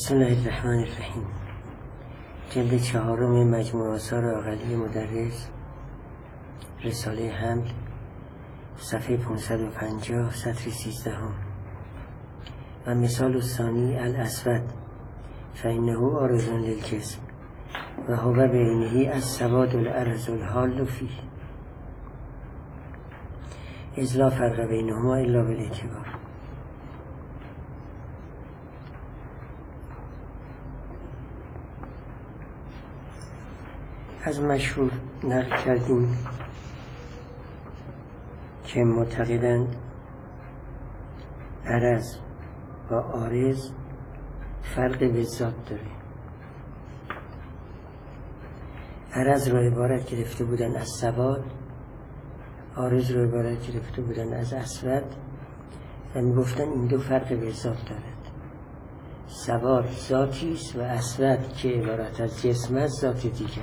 بسم الله الرحمن الرحیم. جلد 4 مجموع آثار عقلی مدرس، رساله حمل، صفحه 550 سطر 13. و مثال الثانی الاسود فانه عارض للجسم و هو بعینه السواد الارض الحال فیه اذ لا فرق بینهما الا بالاعتبار. از مشهور نقل کردیم که معتقدند عرض و عارض فرق به ذات داره. عرض را عبارت گرفته بودن از سواد، عارض را عبارت گرفته بودن از اسود و میگفتن این دو فرق به ذات دارد. سواد ذاتی است و اسود که عبارت از جسم است ذات دیگر.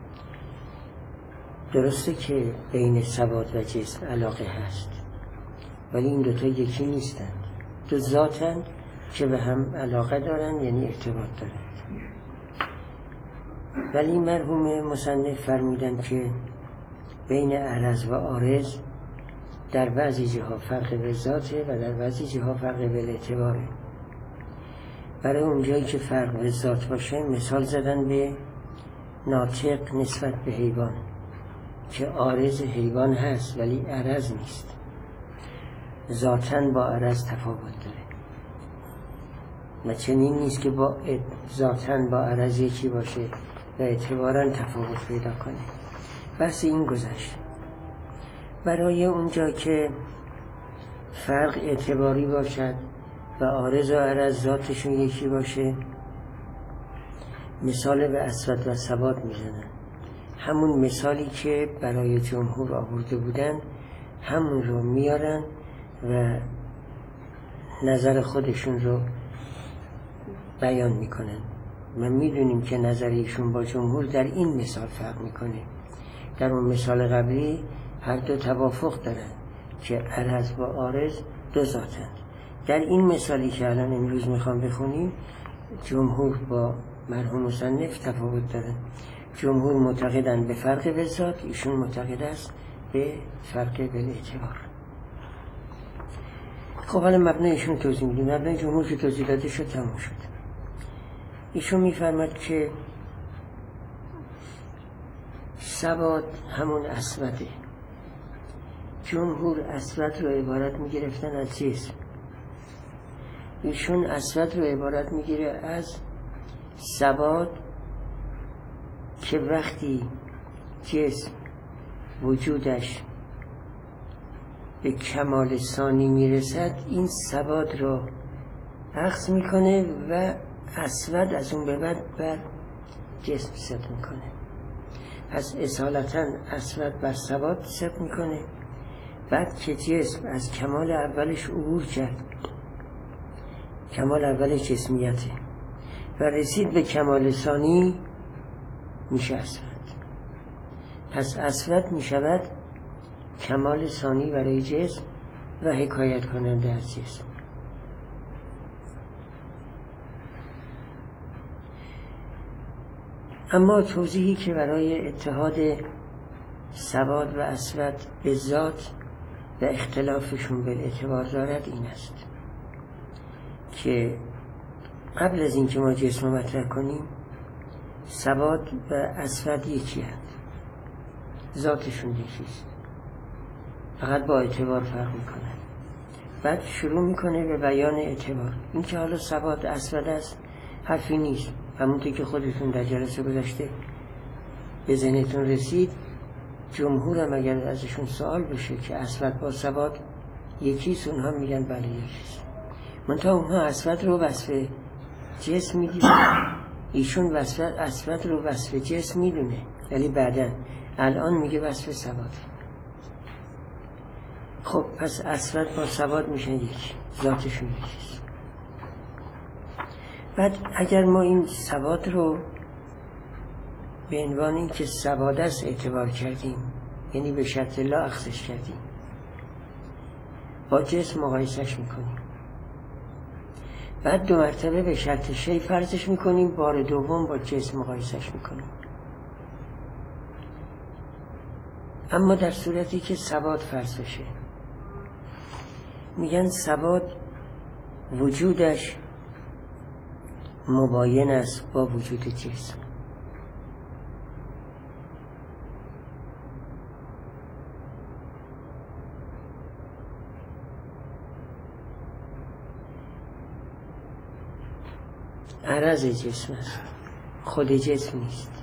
درسته که بین سواد و جسم علاقه هست، ولی این دوتا یکی نیستند. دو ذاتند که به هم علاقه دارند، یعنی ارتباط دارند. ولی مرحوم مصنف فرمودند که بین عرض و عارض در بعضی جاها فرق به ذاته و در بعضی جاها فرق به اعتباره. برای اونجایی که فرق به ذات باشه مثال زدن به ناطق نسبت به حیوان که عارض حیوان هست ولی عرض نیست، ذاتاً با عرض تفاوت داره و چنین نیست که با ذاتاً با عرض یکی باشه و اعتباراً تفاوت پیدا کنه. بس این گذشت. برای اونجا که فرق اعتباری باشد و عارض و عرض ذاتشون یکی باشه مثال به اسود و سواد میزنن. همون مثالی که برای جمهور آورده بودن همون رو میارن و نظر خودشون رو بیان میکنن. ما میدونیم که نظر ایشون با جمهور در این مثال فرق میکنه. در اون مثال قبلی هر دو توافق دارن که عرض و عارض دو ذاتند. در این مثالی که الان امروز میخوام بخونیم جمهور با مرحوم مصنف تفاوت دارن. جمهور معتقدند به فرق به ذات، ایشون معتقد است به فرق به اعتبار. خب حالا مبنای ایشون توضیح میدیم. مبنای جمهور که توضیح داده شد تموم شد. ایشون میفرماد که سواد همون اسوده. جمهور اسود رو عبارت میگرفتن از جسم، ایشون اسود رو عبارت میگیره از سواد که وقتی جسم وجودش به کمال ثانی میرسد این سواد رو اخذ میکنه و اسود از اون به بعد بر جسم ثبت میکنه. پس اصالتا اسود بر سواد ثبت میکنه. بعد که جسم از کمال اولش عبور کرد، کمال اولش جسمیته و رسید به کمال ثانی میشه اسود. پس اسود میشود کمال ثانی برای جسم و حکایت کننده از جسم. اما توضیحی که برای اتحاد سواد و اسود به ذات و اختلافشون به اعتبار دارد این است که قبل از اینکه ما جسم رو مطرح کنیم سواد و اسود یکی هست، ذاتشون یکیست، فقط با اعتبار فرق میکنن. بعد شروع میکنه به بیان اعتبار. این که حالا سواد اسود است حرفی نیست، همونطور که خودتون در جلسه گذشته به ذهنتون رسید. جمهورم اگر ازشون سوال بشه که اسود با سواد یکیست، اونها میگن بله یکیست. منتها اونها اسود رو وصف جسم میدونن، ایشون اسود رو وصف جسم میدونه ولی بعداً الان میگه وصف سواد. خب پس اسود با سواد میشن یکی، ذاتشون یکیست. بعد اگر ما این سواد رو به عنوان این که سواد است اعتبار کردیم، یعنی به شرط لا اخذش کردیم، با جسم مقایسش میکنیم بعد 2 مرتبه به شرط شی فرضش میکنیم، بار دوم با جسم مقایسش میکنیم. اما در صورتی که ثبات فرض بشه، میگن ثبات وجودش مباین است با وجود جسم. عرض جسم است، خود جسم نیست.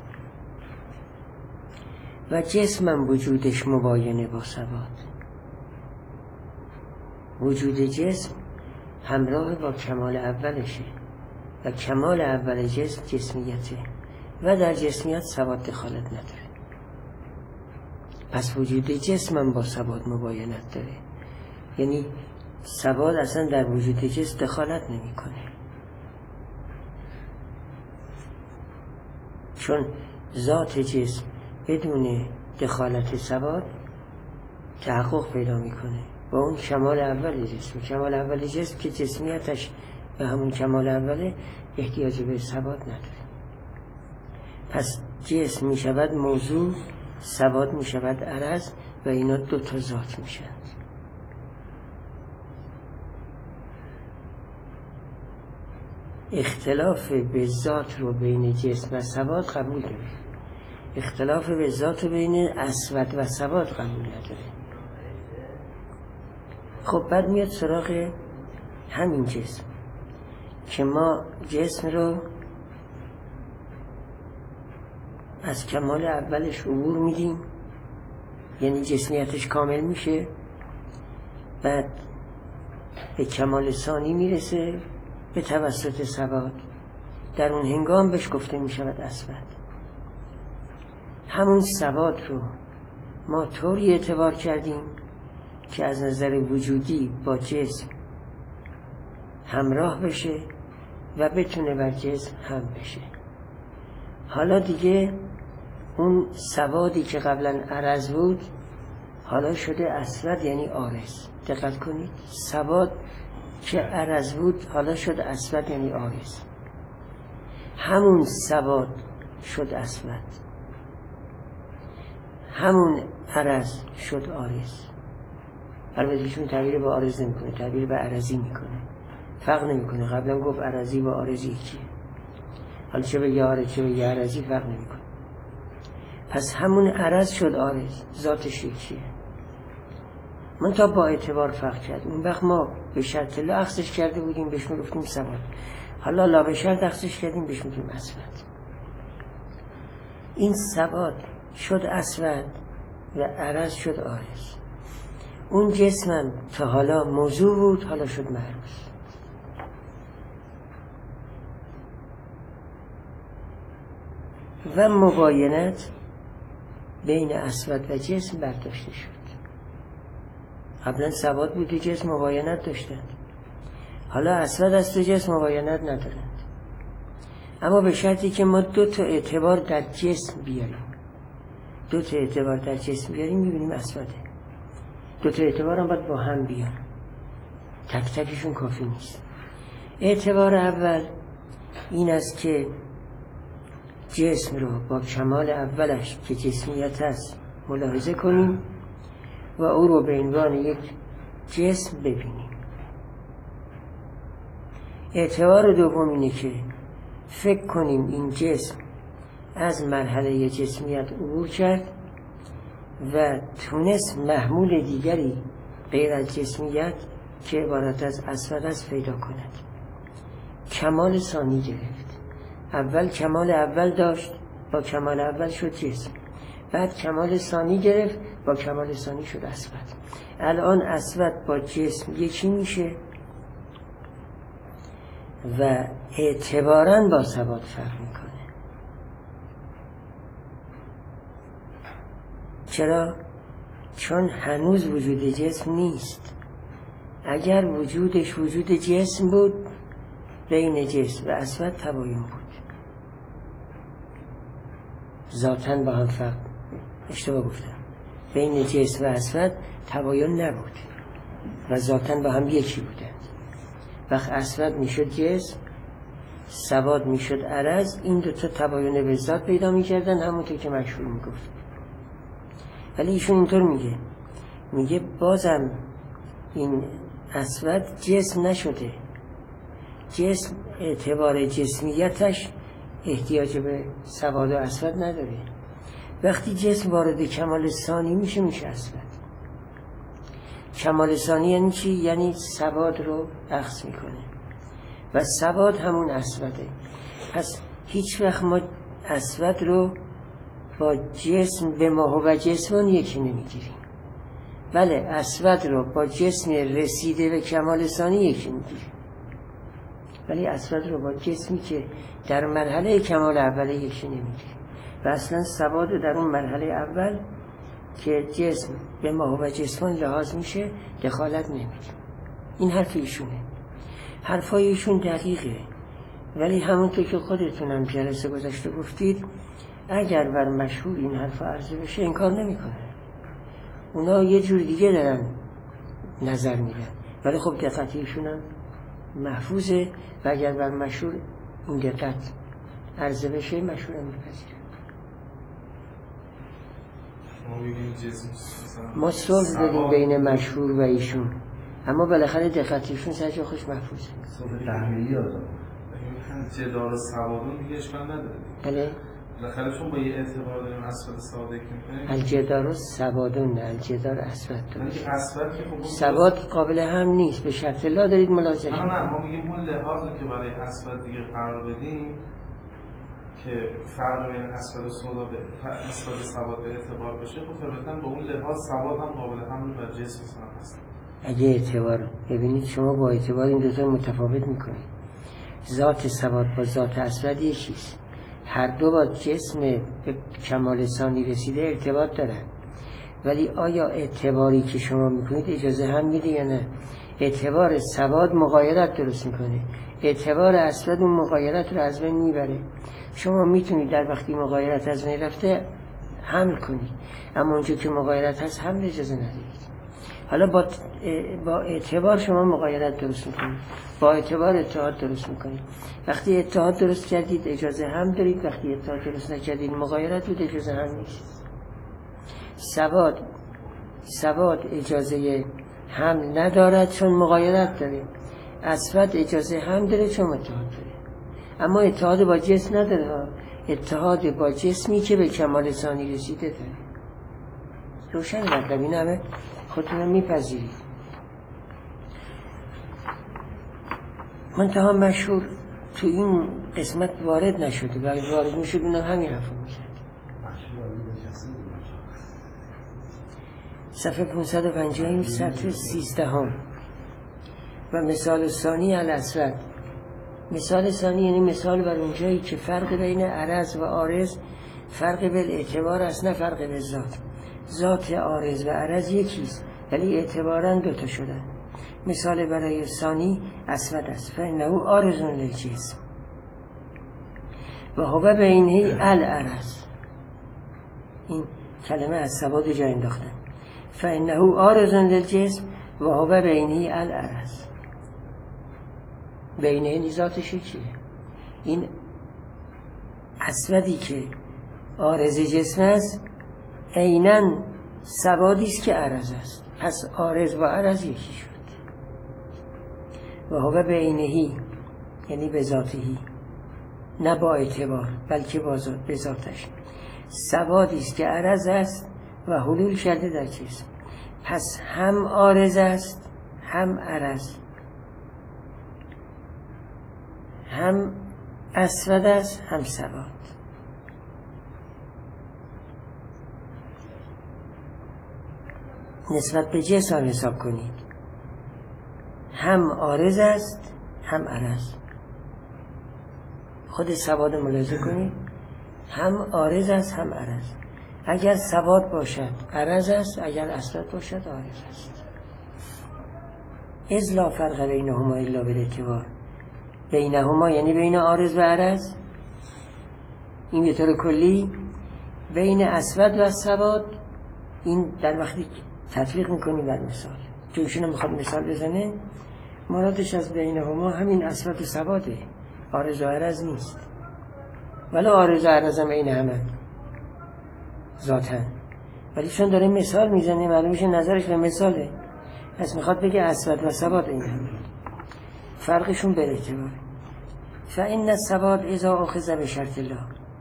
و جسمم وجودش مباینه با ثبات. وجود جسم همراه با کمال اولشه و کمال اول جسم جسمیته و در جسمیت ثبات دخالت نداره. پس وجود جسمم با ثبات مباینت داره، یعنی ثبات اصلا در وجود جسم دخالت نمیکنه، چون ذات جسم بدون دخالت ثبات تحقق پیدا میکنه با اون کمال اول جسم. کمال اول جسم که جسمیتش به همون کمال اوله احتیاج به ثبات نداره. پس جسم میشود موضوع، ثبات میشود عرض و اینا 2 تا ذات میشن. اختلاف به ذات رو بین جسم و ثبات قبول داره، اختلاف به ذات رو بین اسود و ثبات قبول نداره. خب بعد میاد سراغ همین جسم که ما جسم رو از کمال اولش عبور میدیم، یعنی جسمیتش کامل میشه، بعد به کمال ثانی میرسه به توسط ثبات. در اون هنگام بهش گفته میشود اسود. همون ثبات رو ما طوری اعتبار کردیم که از نظر وجودی با جسم همراه بشه و بتونه بر جسم هم بشه. حالا دیگه اون ثباتی که قبلا عرض بود حالا شده اسود، یعنی عارض. دقت کنید، ثبات که عرض بود حالا شد اسود، یعنی عارض. همون ثبات شد اسود، همون عرض شد عارض. البته ایشون تعبیر با عارض نمیکنه، تعبیر به عرضی میکنه، فرق نمیکنه. قبلا گفت عرضی با عارضی کیه، حالا چه به عارض چه به عرضی فرق نمیکنه. پس همون عرض شد عارض، ذاتش یکیه. من تا با اعتبار فرق کرد. اون وقت ما به شرط لا اخذش کرده بودیم، بهش میگفتیم ثبات. حالا لا به شرط اخذش کردیم، بهش میگیم اسود. این ثبات شد اسود و عرض شد عارض. اون جسمم تا حالا موضوع بود، حالا شد معروض. و مباینت بین اسود و جسم برداشته شد. قبلا ثبات بود و جسم مباینت داشتند، حالا اسود است و جسم مباینت ندارند. اما به شرطی که ما 2 تا اعتبار در جسم بیاریم. 2 تا اعتبار در جسم بیاریم میبینیم اسوده. 2 تا اعتبار هم باید با هم بیان، تک تکشون کافی نیست. اعتبار اول این است که جسم رو با کمال اولش که جسمیت است ملاحظه کنیم و او رو به عنوان یک جسم ببینیم. اعتبار دوم اینه که فکر کنیم این جسم از مرحله جسمیت عبور کرد و تونست محمول دیگری غیر از جسمیت که عبارت از اسود است پیدا کند. کمال ثانی گرفت. اول کمال اول داشت، با کمال اول شد جسم. بعد کمال ثانی گرفت، با کمال ثانی شد اسود. الان اسود با جسم یکی میشه و اعتباراً با ثبات فرق میکنه. چرا؟ چون هنوز وجود جسم نیست. اگر وجودش وجود جسم بود، بین جسم و اسود تباین بود. ذاتاً با هم فرق، اشتباه گفتم، بین جسم و اسود تباین نبود و ذاتاً با هم یکی بودند. وقت اسود میشد جسم، سواد میشد عرض، این دوتا تباین به ذات پیدا میکردن، همونطور که مشهور میگفت. ولی ایشون اینطور میگه بازم این اسود جسم نشده، جسم اعتبار جسمیتش احتیاج به سواد و اسود نداره. وقتی جسم وارد کمال ثانی میشه اسود. کمال ثانی یعنی چی؟ یعنی سواد رو اخذ میکنه و سواد همون اسوده. پس هیچ وقت ما اسود رو با جسم به ماهو و جسمان یکی نمیگیریم، بله اسود رو با جسم رسیده به کمال ثانی یکی میگیریم، ولی اسود رو با جسمی که در مرحله کمال اوله یکی نمیگیریم. و اصلا سواد در اون مرحله اول که جسم به ماهو و جسمان لحاظ میشه دخالت نمیدیم. این حرف ایشونه. حرفای ایشون دقیقه، ولی همونطور که خودتونم جلسه گذشته گفتید اگر بر مشهور این حرف عرضه بشه انکار نمیکنه. اونا یه جور دیگه دارن نظر میدن، ولی خب دقت ایشون هم محفوظه و اگر بر مشهور این دقت عرضه بشه مشهور هم میپذیره. ما صلح دادیم بین مشهور و ایشون، اما بالاخره دقت ایشون سر جا خوش محفوظه. صلح تحمیلی آدم جدار سوادون دیگه اشکال نداره. بله بالاخره چون با یه اعتبار داریم اسود سواد میکنیم. الجدار سوادون نه الجدار اسود. خب سواد قابل هم نیست، به شرط لا دارید ملاحظه کنید. نه ما میگیم اون لحاظی که برای اسود دیگه قرار بدیم که فرق بین اسود و سودا به اسود سواد به اعتبار بشه، خب طبعاً با اون لحاظ سواد هم قابل حمل بر جسم هست. اگه اعتبار ببینید شما با اعتبار این دو تا متفاوت میکنید. ذات سواد با ذات اسود یکیست، هر دو با جسم به کمال ثانی رسیده ارتباط دارن، ولی آیا اعتباری که شما میکنید اجازه هم میده یا نه؟ اعتبار سواد مغایرت درست میکنه، اعتبار اسود اون مغایرت رو از بین میبره. شما میتونید در وقتی مغایرت از بین رفته حمل کنید، اما اونجا که مغایرت هست حمل اجازه ندارید. حالا با اعتبار شما مغایرت درست میکنید، با اعتبار اتحاد درست میکنید. وقتی اتحاد درست کردید اجازه هم دارید، وقتی اتحاد درست نکردید مغایرت بود اجازه هم نیست. سواد اجازه هم ندارد چون مغایرت داره، اسود اجازه هم داره چون اتحاد داره. اما اتحاد با جسم نداره، اتحاد با جسمی که به کمال ثانی رسیده داره. روشن مطلب این همه خودتون میپذیرید. منتها مشهور تو این قسمت وارد نشده، ولی وارد میشد اونم همین حرف میزد. صفحه 550 سطر 13 و مثال ثانی الاسود. مثال ثانی یعنی مثال بر اونجایی که فرق بین عرض و عارض فرق بالاعتبار است، نه فرق به ذات. ذات عارض و عرض یکیست ولی اعتباراً دوتا شدن. مثال برای ثانی اسود است، فإنه عارض للجسم و هو بینه العرض. این کلمه از سواد جا انداختن. فإنه عارض للجسم و هو بینه العرض. بینه ذاتش چیه؟ این اسودی که عارض جسم است عیناً سوادی است که عرض است. پس عارض و عرض یکی شد. و هو بینهی یعنی به ذاتهی، نه با اعتبار بلکه به ذاتش. سوادی است که عرض است و حلول کرده در جسم. پس هم عارض است هم عرض، هم اسود است هم سواد. نسبت به جسم حساب کنید، هم عارض است هم عرض. خود سواد ملاحظه کنید، هم عارض است هم عرض. اگر سواد باشد عرض است، اگر اسود باشد عارض است. اذ لا فرق بینهما الا بالاعتبار. بینهما یعنی بین عارض و عرض، این به طور کلی. بین اسود و سواد، این در وقتی تطبیق میکنیم بر مثال، چون ایشون میخواد مثال بزنه، مرادش از بینهما همین اسود و سواده، عارض و عرض نیست. ولی عارض و عرض هم این همه ذاتاً، ولی چون داره مثال میزنه معلوم میشه نظرش به مثاله، پس میخواد بگه اسود و سواد این همه فرقشون به اعتباره. فإن السواد اذا اخذ بشرط الله،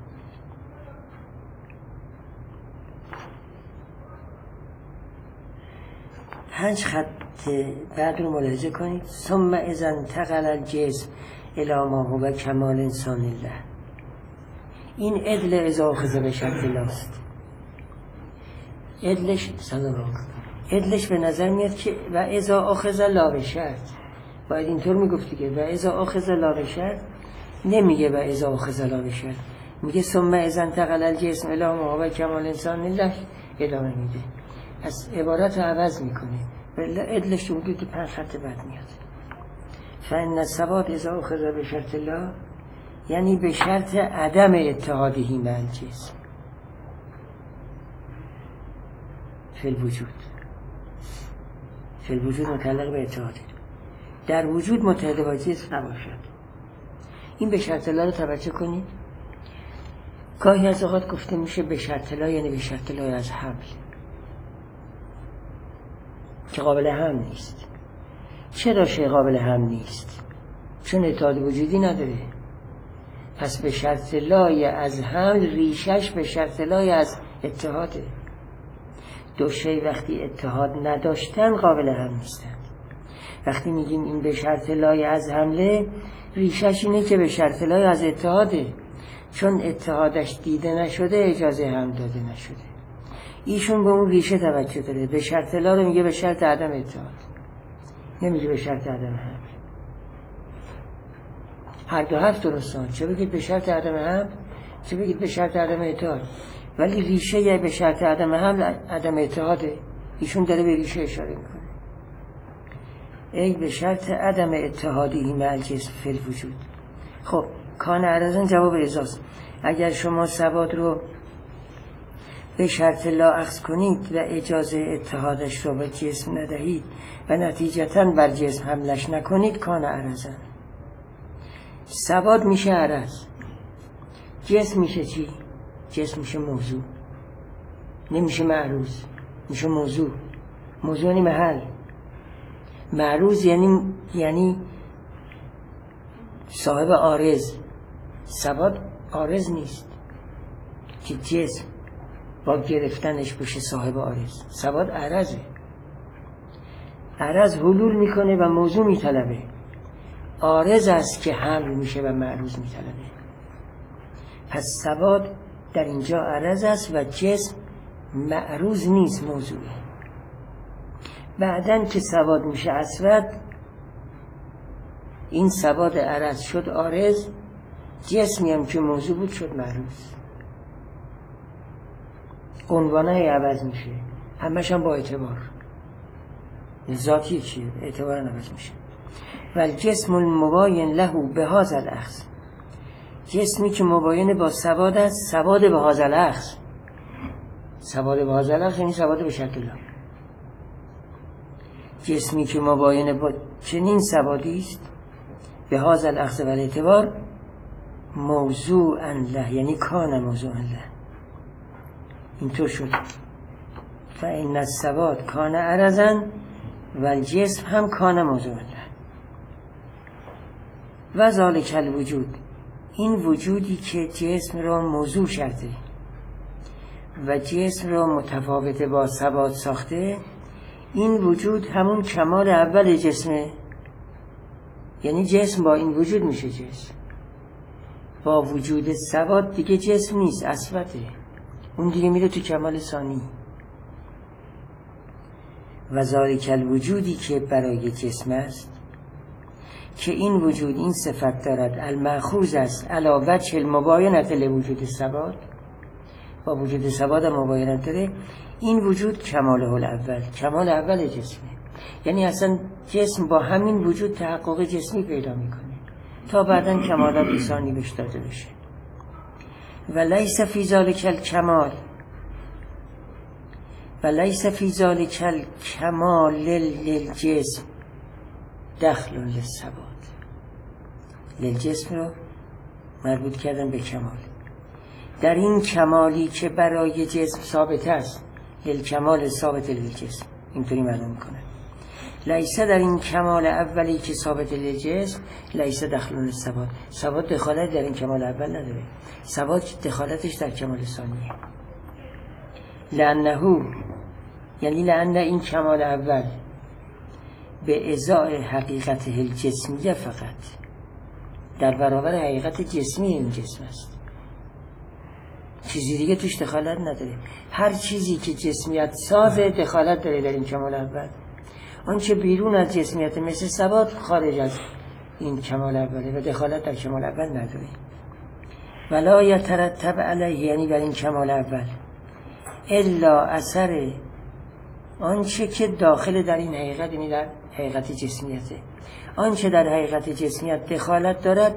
5 خط بعد رو ملاحظه کنید. ثم اذا انتقل الجسم الی ما هو کمال انسان الله، این عدل اذا اخذ بشرط الله است. عدلش به نظر میاد که و اذا اخذ لا بشرط، باید اینطور میگفت دیگه، و اذا اخذ لا بشرط، نمیگه و اذا اخذ لا بشرط، میگه ثم اذا انتقل الجسم الی ما هو کمال انسان الله، ادامه میده، از عبارت رو عوض میکنه، ولی عدلش تو حدود 5 خط بعد میاد. فإن السواد اذا اخذ بشرط الله، یعنی به شرط عدم اتحادهی مع الجسم فی الوجود. فی الوجود متعلق به اتحاده، در وجود متحد با جسم نباشد. این به شرط الله رو توجه کنید. گاهی از اوقات گفته میشه به شرط الله، یعنی به شرط الله از حمل، که قابل حمل نیست. چرا شی قابل حمل نیست؟ چون اتحاد وجودی نداره. پس به شرط الله از حمل ریشش به شرط الله از اتحاده. دو شی وقتی اتحاد نداشتن قابل حمل نیستن. وقتی میگیم این به شرط الله از حمله، ریشش اینه که به شرط الله از اتحاده، چون اتحادش دیده نشده اجازه حمل داده نشده. ایشون به اون ریشه توجه داره. به شرط الله رو میگه به شرط عدم اتحاد، نمیگه به شرط عدم حمل. هر دو حرف درستان، چه بگید به شرط عدم حمل، چه بگید به شرط عدم اتحاد، ولی ریشه یه به شرط عدم حمل عدم اتحاده. ایشون داره به ریشه اشاره میکنه. ای به شرط عدم اتحادی مع الجسم فی الوجود. خب کان عرضن جواب ازاست. اگر شما سواد رو به شرط لا اخذ کنید و اجازه اتحادش رو به جسم ندهید و نتیجتاً بر جسم حملش نکنید، کان عرضن. سواد میشه عرض، جسم میشه چی؟ جسم میشه موضوع، نمیشه معروض، میشه موضوع. موضوع یعنی محل، معروض یعنی صاحب عارض. سواد عارض نیست که جسم با گرفتنش بشه صاحب عارض. سواد عرضه، عرض حلول میکنه و موضوع میطلبه. عارض است که حمل میشه و معروض میطلبه. پس سواد در اینجا عرض است و جسم معروض نیست، موضوعه. بعدن که سواد میشه اسود، این سواد عرض شد عارض، جسمی هم که موضوع بود شد معروض. عنوانه عوض میشه، همش هم با اعتبار. ذاتی چیه؟ اعتبار عوض میشه. والجسم المباین له بهذا الاخذ، جسمی که مباین با سواد است، سواد به هذا الاخذ. سواد به هذا الاخذ یعنی سواد به شرط الله. جسمی که مباین با چنین سوادی است، به هذا الاخذ و الاعتبار، موضوعا له، یعنی کان موضوعا له. اینطور شد. فإن السواد کان عرضا و الجسم هم کان موضوعا له. و ذالک الوجود، این وجودی که جسم را موضوع شرطه و جسم را متفاوت با سواد ساخته، این وجود همون کمال اول جسمه. یعنی جسم با این وجود میشه جسم. با وجود سواد دیگه جسم نیست، اسوده. اون دیگه میره تو کمال ثانی. و ذالک الوجودی که برای جسم است، که این وجود این صفت دارد، المأخوذ است علی وجه المباینة لوجود سواد، با وجود سواد مباینت داره. این وجود کماله الاول، کمال اول جسمه. یعنی اصلا جسم با همین وجود تحقق جسمی پیدا میکنه تا بعداً کمالات ثانی بهش داده بشه. و لیس فی ذالک الکمال، و لیس فی ذالک الکمال للجسم دخل للثبات. للجسم رو مربوط کردن به کمال. در این کمالی که برای جسم ثابت است، للکمال ثابت للجسم، اینطوری معلوم میکنه. لیس در این کمال اولی که ثابت للجسم، لیس دخل للثبات. ثبات دخالت در این کمال اول نداره، ثبات دخالتش در کمال ثانیه. لانه، یعنی لان این کمال اول به ازای حقیقت الجسمیه فقط در برابر حقیقت جسمی این جسم است، چیزی دیگه توش دخالت نداره. هر چیزی که جسمیت سازه دخالت داره در این کمال اول. آنچه بیرون از جسمیت مثل ثبات خارج از این کمال اوله و دخالت در کمال اول نداره. ولا یترتب علیه، یعنی بر این کمال اول، الا اثر آنچه که داخل در این حقیقت، یعنی در حقیقت جسمیته، آنچه در حقیقت جسمیت دخالت دارد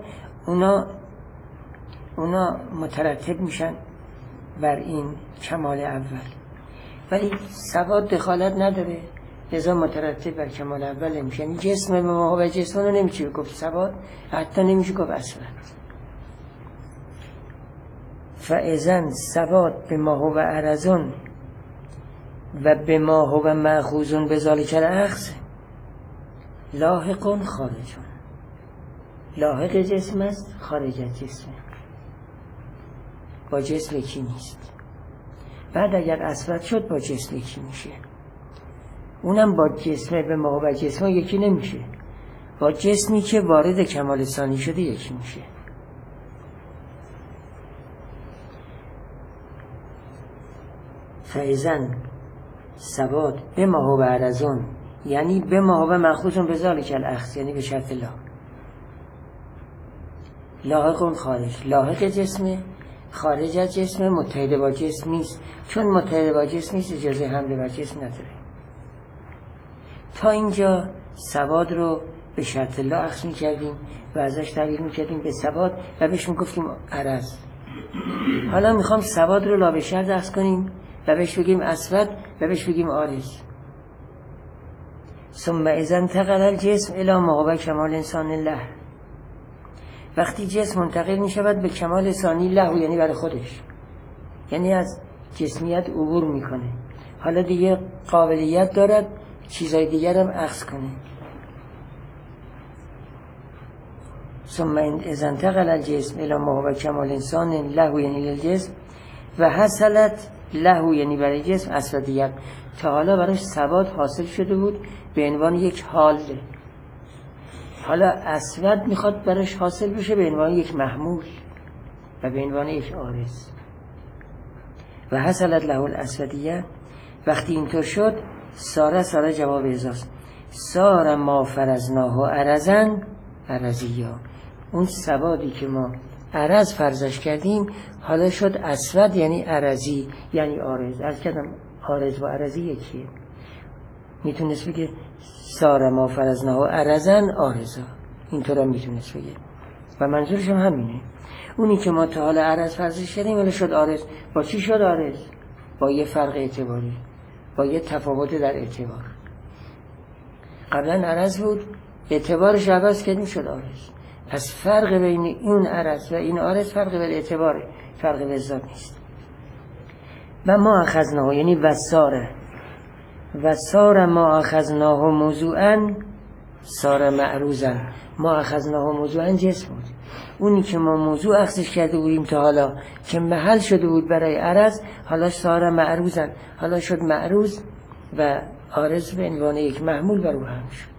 اونا مترتب میشن بر این کمال اول. ولی ثبات دخالت نداره، لذا مترتب بر کمال اول نمیشه. یعنی جسم ما و جسم رو نمیشه گفت ثبات، حتی نمیشه گفت اثبات. فاذن ثبات به ما هو عرضون و به ما هو مأخوذ بذلک الاخذ لاحق خارجون. لاحق جسم است، خارج از جسم، با جسم یکی نیست. بعد اگر اثبات شد با جسم یکی میشه، اونم با جسم به ما و جسم یکی نمیشه، با جسمی که وارد کمال ثانی شده یکی میشه. فایزن ثبات به ما و عرضون، یعنی به ما و مأخوذ بذلک الاخذ، یعنی به شرط لاحق خارج. لاحق جسمه، خارج از جسم، متحد با جسم نیست. چون متحد با جسم نیست اجازه حمله بر جسم نداره. تا اینجا ثبات رو به شرط لا اخذ می‌کردیم و ازش تعبیر می‌کردیم به ثبات و بهش می‌گفتیم عرض. حالا می‌خوام ثبات رو لا به شرط اخذ کنیم و بهش بگیم اثبات و بهش بگیم عارض. ثم اذا انتقل الجسم الى ما هو کمال انسان الله، وقتی جسم منتقل می شود به کمال ثانی له، یعنی برای خودش، یعنی از جسمیت عبور میکنه، حالا دیگه قابلیت دارد چیزای دیگر هم اخذ کنه. ثم اذا انتقل الجسم الى ما هو کمال انسان له، یعنی للجسم، و حصلت له، یعنی برای جسم اثباتیت. تا حالا براش ثبات حاصل شده بود به عنوان یک حال، حالا اثبات میخواد براش حاصل بشه به عنوان یک محمول و به عنوان یک عارض. و حصلت له الاثباتیه، وقتی اینطور شد ساره جواب ازاست، ساره ما فرضناه عرضن عرضیا، اون ثباتی که ما عرض فرضش کردیم حالا شد اثبات، یعنی عرضی، یعنی عارض. از کردم عارض و عرضی یکیه. میتونست بگه ساره ما فرضناه عرضن عارضا، اینطور هم میتونست بگه و منظورش هم همینه. اونی که ما تا حالا عرض فرضش کردیم حالا شد عارض. با چی شد عارض؟ با یه فرق اعتباری، با یه تفاوت در اعتبار. قبلا عرض بود، اعتبارش عوض کردیم شد عارض. پس فرق بین این عرض و این عارض فرق به اعتباره، فرق به ذات نیست. و ما اخذناه، یعنی و ساره ما اخذناه موضوعا ساره معروضا. ما اخذناه موضوعا جسم بود، اونی که ما موضوع اخذش کرده بودیم تا حالا که محل شده بود برای عرض، حالا ساره معروضا، حالا شد معروض و عارض به عنوان یک محمول بر او هم شد.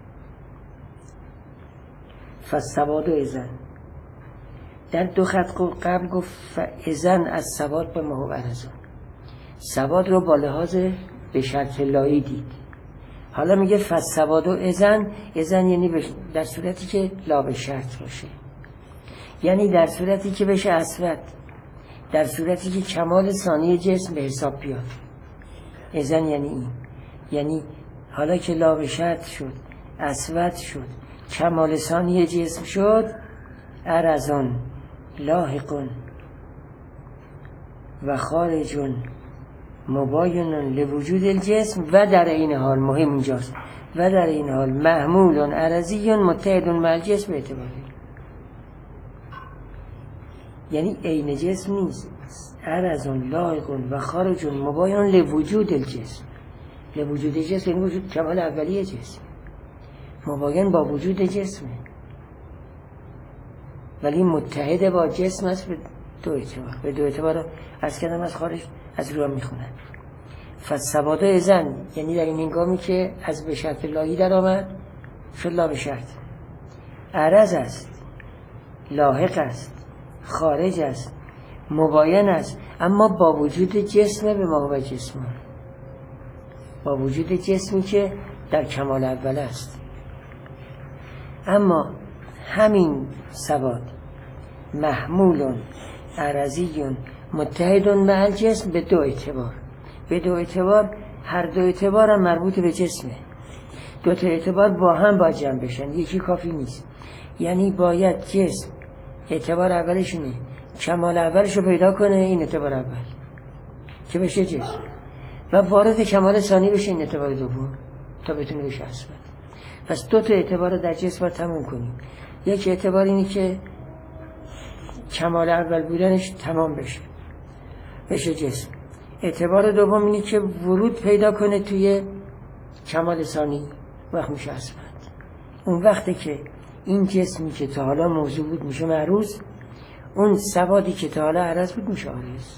فالثبات اذن، در دو خط قبل گفت اذن از ثبات به ما هو عرضون، ثبات رو با لحاظ به شرط لایی دید. حالا میگه فالثبات اذن یعنی در صورتی که لا به شرط باشه، یعنی در صورتی که بشه اثبات، در صورتی که کمال ثانی جسم به حساب بیاد. اذن یعنی این، یعنی حالا که لا به شرط شد، اثبات شد، کمال ثانی جسم شد، عرضون لاحقون و خارجون مباینون لوجود الجسم، و در این حال مهم اینجاست و در این حال محمول عرضی متحد مع الجسم به اعتباره، یعنی عین جسم نیست، عرض لایق و خارج مباین لوجود الجسم. لوجود جسم یعنی وجود کمال اولیه جسم، مباین با وجود جسمه، ولی متحد با جسم است به دو اعتبار. به دو اعتبار از کردم از خارج از رو میخونن. فالثبات اذن یعنی در این هنگامی که از به شرط لاهی در آمد شد لا به شرط، عرض است، لاحق است، خارج است، مباین است، اما با وجود جسم به ما و جسم، با وجود جسمی که در کمال اول است. اما همین ثبات محمول عرضی متحد مع الجسم به دو اعتبار. به دو اعتبار، هر دو اعتبار هم مربوط به جسمه. دو تا اعتبار با هم باید جمع بشن، یکی کافی نیست. یعنی باید جسم اعتبار اولشونه کمال اولش رو پیدا کنه، این اعتبار اول که بشه جسم، و وارد کمال ثانی بشه این اعتبار دوم تا بتونه بشه اصفت. پس دو تا اعتبار رو در جسم رو تموم کنیم. یک اعتبار اینی که کمال اول بودنش تمام بشه جسم. اعتبار دوم اینی که ورود پیدا کنه توی کمال ثانی، وقت میشه اصفت. اون وقتی که این جسمی که تا حالا موضوع بود میشه معروض، اون ثباتی که تا حالا عرض بود میشه عارض.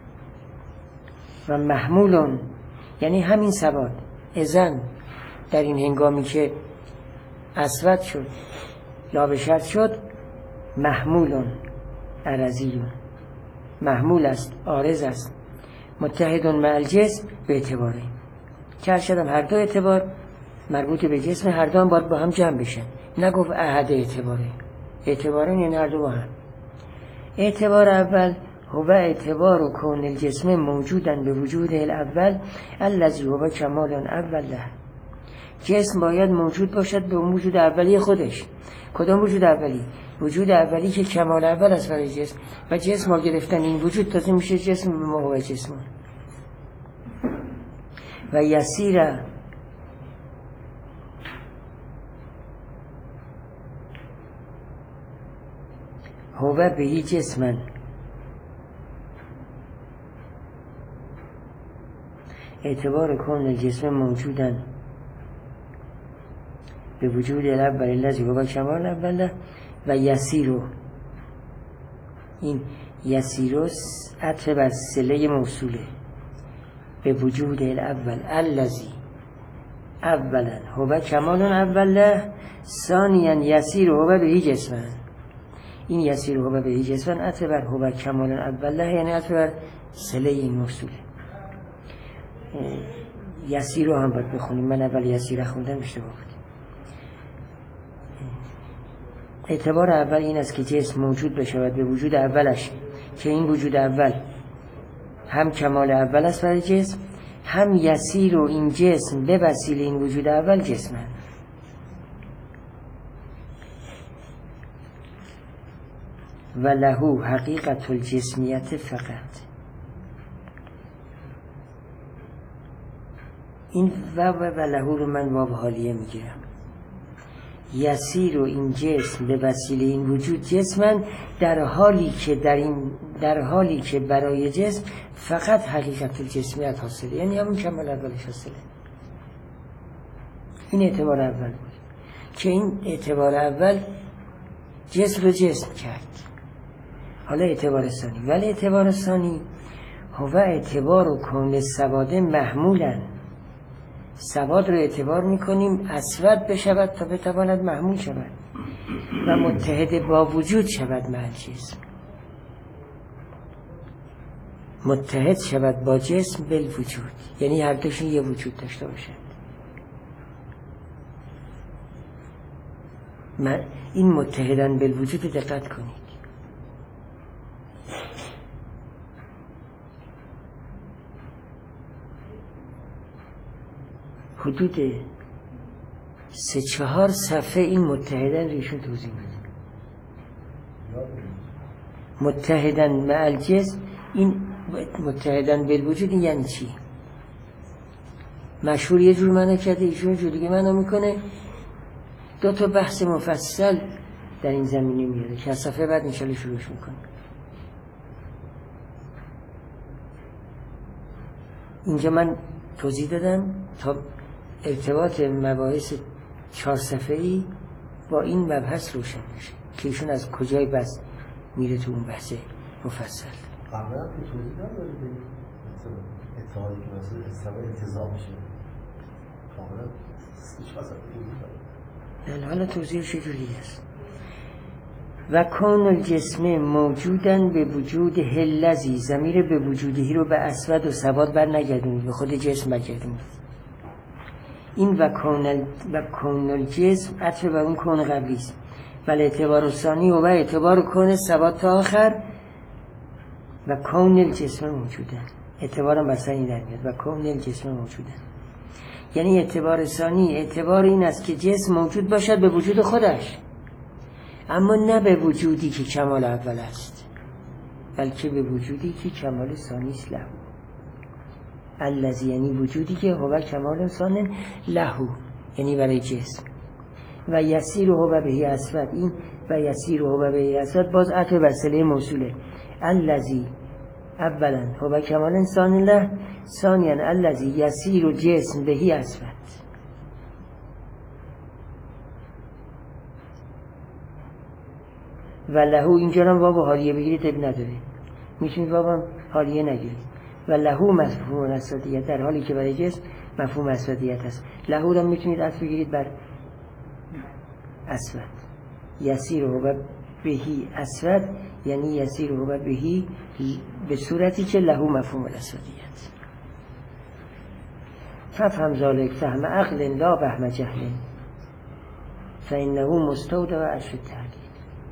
و محمولون یعنی همین ثبات اذن در این هنگامی که اصفت شد لا به شرط شد، محمولون عرضیون، محمول است، عارض است، متحدون مع الجسم به اعتباره. که شدم هر دو اعتبار مربوط به جسم، هر دو هم باید با هم جمع بشن. نگفت احد اعتباره، اعتباره یعنی هر دو با هم. اعتبار اول هو اعتبار و کون الجسم موجودن به وجود الاول الذی هو کمال اول له. جسم باید موجود باشد به وجود اولی خودش. کدام وجود اولی؟ وجود اولی که کمال اول است برای جسم، و جسم ها گرفتن این وجود تازه میشه جسم به ما و جسم. و یسیره هو بهی جسمن اعتبار کون الجسم موجودن به وجود الاول الذی هو کمال اوله. و یسیرو، این یسیروس عطف بر صله موصوله، به وجود الاول الذی اولا هو کمال اوله ثانیا یسیر هو بهی جسمن. این یسیر هو بهی جسمن عطف بر هو کمال اوله یعنی عطف بر صله این موصوله. یسیر رو هم باید بخونیم، من اول یسیر خوندم اشتباه بود. اعتبار اول این است که جسم موجود بشود به وجود اولش، که این وجود اول هم کمال اول است برای جسم، هم یسیر و این جسم به وسیله این وجود اول جسم هست. و لهو حقیقت الجسمیت فقط. این و لهو رو من واو حالیه میگیرم. یسیر و این جسم به وسیله این وجود جسمن، در حالی که برای جسم فقط حقیقت الجسمیت حاصله، یعنی همون کمال اولش حاصله. این اعتبار اول بود که این اعتبار اول جسم رو جسم کرد. حالا اعتبار ثانی، ولی اعتبار ثانی هو اعتبار و کون سواده محمولن. سواد رو اعتبار میکنیم اسود بشود تا بتواند محمول شود و متحد با وجود شود مع الجسم، متحد شود با جسم بالوجود، یعنی هر دوشون یه وجود داشته باشد. این متحدن بالوجود دقت کنید. حدود 3-4 صفحه این متحدن ریشون توضیح میده. متحدن مع الجسم، این متحدن بالوجود این یعنی چی؟ مشهور یه جور معنی کرده، ایشون جور دیگه معنی میکنه. 2 تا بحث مفصل در این زمینه میاره که از صفحه بعد انشالله شروعش میکنه. اینجا من توضیح دادم تا ارتباط مباحث 4 صفحه‌ای با این مبحث روشن میشه که ایشون از کجای بس میره تو اون بحث مفصل. قبلا که توضیح دادم اتحادی که مثلا استوای انتظام میشه کاملا هیچ واسه توضیح حالا توضیحش چجوری است؟ و کون الجسم موجودن به وجود هلزی، ضمیر به وجودی رو به اسود و سواد بر نگردونید، به خود جسم بگردونید. این و کون الجسم عطف بر اون کون قبلی است. ولی اعتبار ثانی و اعتبار کون سواد تا آخر و کون الجسم موجودن، اعتبارم بر ثانی در میاد و کون الجسم موجودن. یعنی اعتبار ثانی اعتبار این است که جسم موجود باشد به وجود خودش، اما نه به وجودی که کمال اول است، بلکه به وجودی که کمال ثانی است له. الذی یعنی وجودی که هو کمال ثانی له، یعنی برای جسم. و یسیر هو بهی اسود، این و یسیر هو بهی اسود باز عطف بر صله موصوله. الذی اولا هو کمال ثانی له، ثانیا الذی یسیر جسم بهی اسود. و لهو اینجا هم واو حالیه بگیرید اب نداره، میتونید واو هم حالیه نگیرید. و لهو مفهوم اسودیت، در حالی که برای جسم مفهوم اسودیت هست. لهو رو میتونید عطف بگیرید بر اسود. یسیر و بهی اسود یعنی یسیر و بهی به صورتی که لهو مفهوم الاسودیت. ففهم ذالک فهم عقل لا فهم جهل فانه مستودع و عرش التحقیق.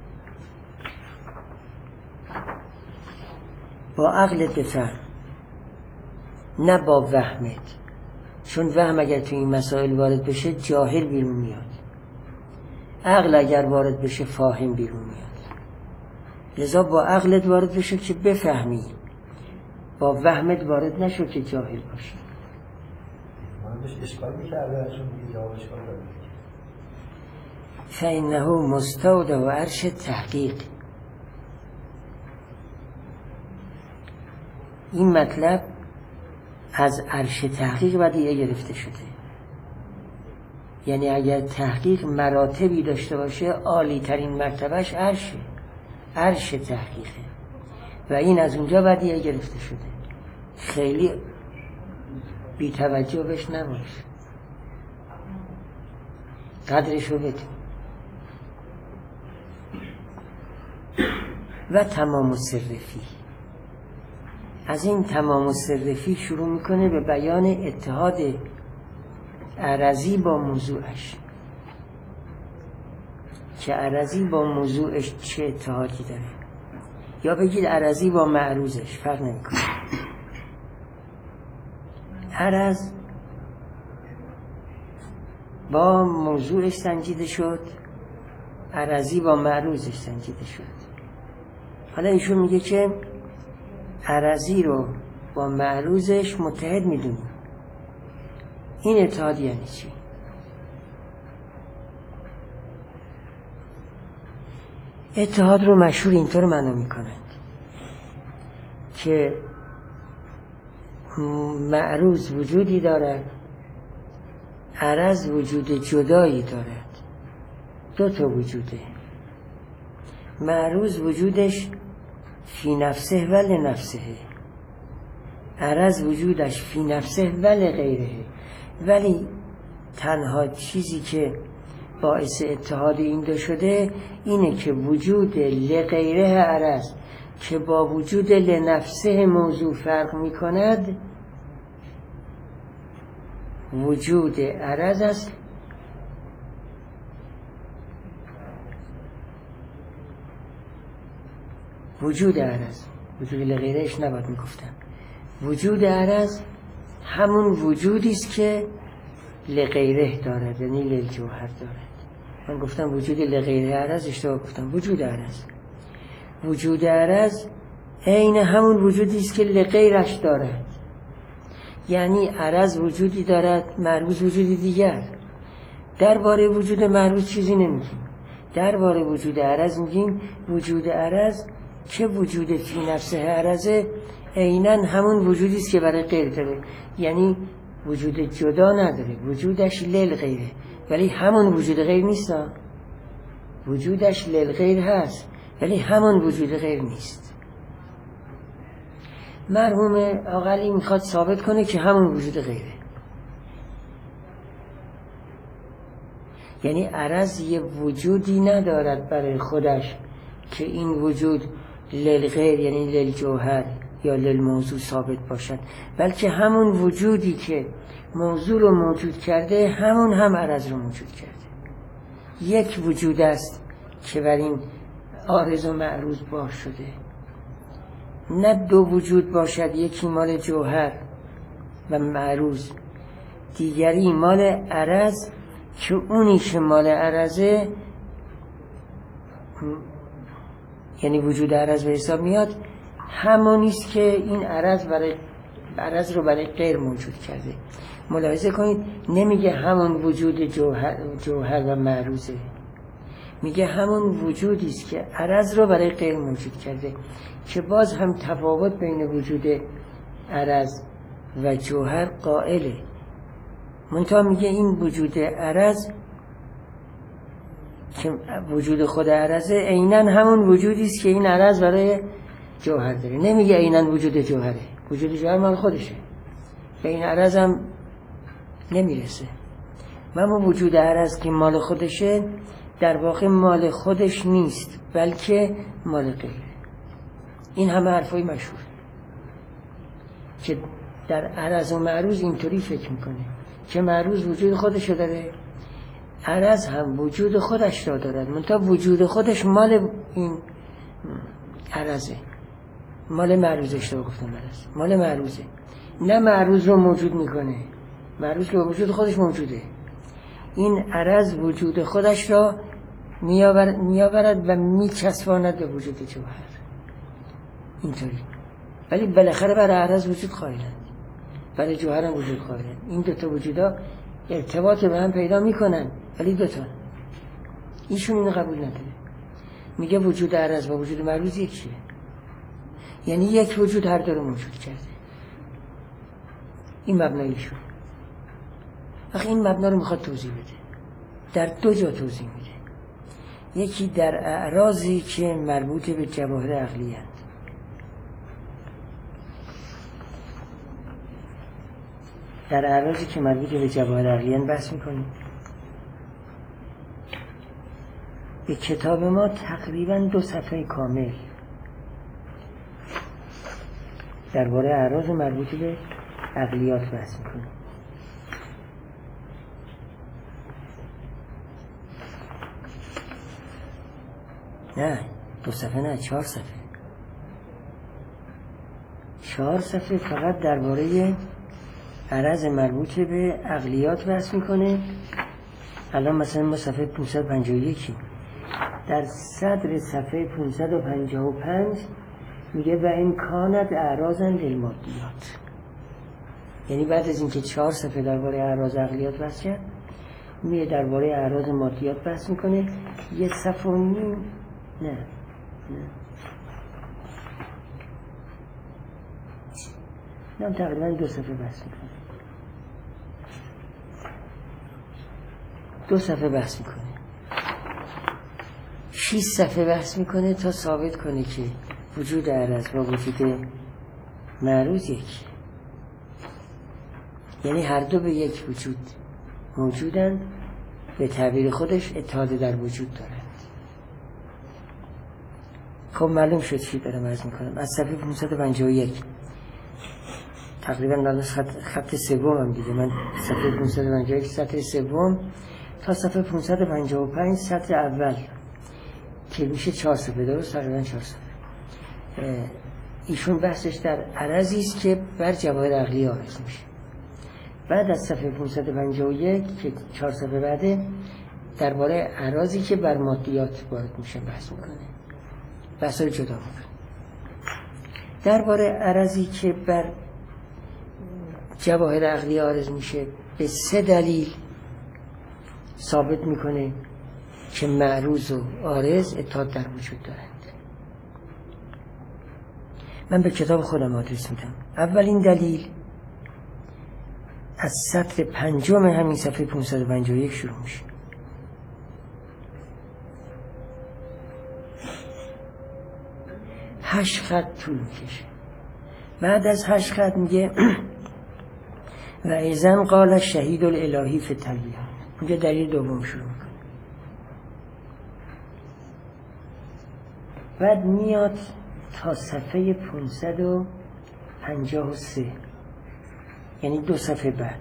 با عقلت بفهم، نه با وهمت، چون وهم اگر تو این مسائل وارد بشه جاهل بیرون میاد، عقل اگر وارد بشه فاهم بیرون میاد. لذا با عقلت وارد بشه که بفهمی، با وهمت وارد نشو که جاهل باشی. من بهش اشکال میکرده چون میگه جواب اشکال داره. فانه مستودع و عرش تحقیق. این مطلب از عرش تحقیق بدیعه گرفته شده. یعنی اگر تحقیق مراتبی داشته باشه عالی ترین مرتبهش عرش تحقیقه و این از اونجا بدیعه گرفته شده. خیلی بی توجه بهش نباش، قدرشو بدون. و تمام الصرفی، از این تمام الصرفی شروع میکنه به بیان اتحاد عرضی با موضوعش، که عرضی با موضوعش چه اتحادی داره، یا بگید عرضی با معروضش، فرق نمیکنه. عرض با موضوعش سنجیده شد، عرضی با معروضش سنجیده شد. حالا ایشون میگه که عرضی رو با معروضش متحد میدونیم. این اتحاد یعنی چی؟ اتحاد رو مشهور اینطور معنا میکنند که معروض وجودی دارد، عرض وجود جدایی دارد. 2 تا وجوده. معروض وجودش فی نفسه و لنفسه، عرض وجودش فی نفسه و لغیره. ولی تنها چیزی که باعث اتحاد این دو شده اینه که وجود لغیره عرض که با وجود لنفسه موضوع فرق می کند وجود عرض است وجود عرض، وجود لغیرهش نباید میگفتم. وجود عرض همون وجودی است که لغیره دارد، یعنی للجوهر دارد. من گفتم وجود لغیره عرض، اشتباه گفتم. وجود عرض عین همون وجودی است که لغیرش دارد. یعنی عرض وجودی دارد، معروض وجودی دیگر. درباره وجود معروض چیزی نمیگیم، درباره وجود عرض میگیم وجود عرض که وجود فی نفسه عرضه عیناً همون وجودی است که برای غیر داره، یعنی وجود جدا نداره، وجودش للغیره، ولی همون وجود غیر نیست. وجودش للغیر هست ولی همون وجود غیر نیست. مرحوم آقلی میخواد ثابت کنه که همون وجود غیره، یعنی عرض یه وجودی ندارد برای خودش که این وجود للغیر یعنی للجوهر یا للموضوع ثابت باشد، بلکه همون وجودی که موضوع رو موجود کرده همون هم عرض رو موجود کرده. یک وجود است که بر این عارض و معروض باش شده، نه دو وجود باشد، یکی مال جوهر و معروض، دیگری مال عرض که اونی که مال عرضه یعنی وجود عرض به حساب میاد همونیست که این عرض رو برای غیر موجود کرده. ملاحظه کنید نمیگه همون وجود جوهر و معروضه، میگه همون وجودیست که عرض رو برای غیر موجود کرده، که باز هم تفاوت بین وجود عرض و جوهر قائله. منتها میگه این وجود عرض که وجود خود عرضه عیناً همون وجودیست که این عرض برای جوهر داره. نمیگه عیناً وجود جوهره، وجود جوهر مال خودشه، به این عرض هم نمیرسه. اما وجود عرض که مال خودشه در واقع مال خودش نیست بلکه مال غیره. این همه حرفای مشهور که در عرض و معروض اینطوری فکر میکنه که معروض وجود خودشو داره، عرض هم وجود خودش را دارد، منتها وجود خودش مال این عرضه، مال معروضش رو گفتم، عرض مال معروضه، نه معروض رو موجود میکنه، معروض که وجود خودش موجوده، این عرض وجود خودش را میآورد و میچسباند به وجود جوهر اینطوری. ولی بالاخره برای عرض وجود خواهند، برای جوهر هم وجود خواهند. این دوتا وجودا ارتباط به هم پیدا میکنن، ولی دوتا ایشون اینو قبول نداره. میگه وجود عرض و وجود معروض یکیه، یعنی یک وجود هر دو رو موجود کرده. این مبناییشون. آخه این مبنا رو میخواد توضیح بده، در دو جا توضیح میده. یکی در اعراضی که مربوط به جواهر عقلی هست، در اعراضی که مربوط به جواهر عقلی هست بحث میکنیم. به کتاب ما تقریبا 2 صفحه کامل درباره اعراض مربوط به عقلیات بحث میکنیم. نه 2 صفحه نه 4 صفحه 4 صفحه فقط درباره عرض مربوط به عقلیات بحث میکنه. الان مثلا ما صفحه 551 در صدر صفحه 555 میگه و این کانت اعراضاً للمادیات، یعنی بعد از اینکه 4 صفحه درباره اعراض عقلیات بحث کرد میگه درباره اعراض مادیات بحث میکنه. 1 صفحه و نیم نه تقریبا 2 صفحه بحث میکنه، 2 صفحه بحث میکنه، 6 صفحه بحث میکنه تا ثابت کنه که وجود عرض و وجود معروض یکی، یعنی هر دو به یک وجود موجودن، به تعبیر خودش اتحاد در وجود دارند. خب معلوم شد چی دارم عرض میکنم. از صفحه 551 تقریبا الان خط سوم هم دیگه، من صفحه 551 سطر سوم تا صفحه 555 سطر اول که میشه 4 صفحه، درست تقریبا 4 صفحه. ایشون بحثش در عرضی است که بر جواهر عقلی عارض میشه. بعد از صفحه 551 که 4 صفحه بعده درباره اعراضی که بر مادیات وارد میشه بحث میکنه، بحث رو جدا میکنه. درباره اعراضی که بر جواهر عقلی عارض میشه به 3 دلیل ثابت میکنه که معروض و عارض اتحاد در وجود دارند. من به کتاب خودم آدرس میدم. اولین دلیل از سطر 5 همین صفحه 551 شروع میشه. هشت خط طول میکشه. بعد از 8 خط میگه و ایزن قال شهید الالهی فی التلبیه. میگه دلیل دوم شروع میکنه. بعد میاد تا صفحه 553، یعنی 2 صفحه بعد.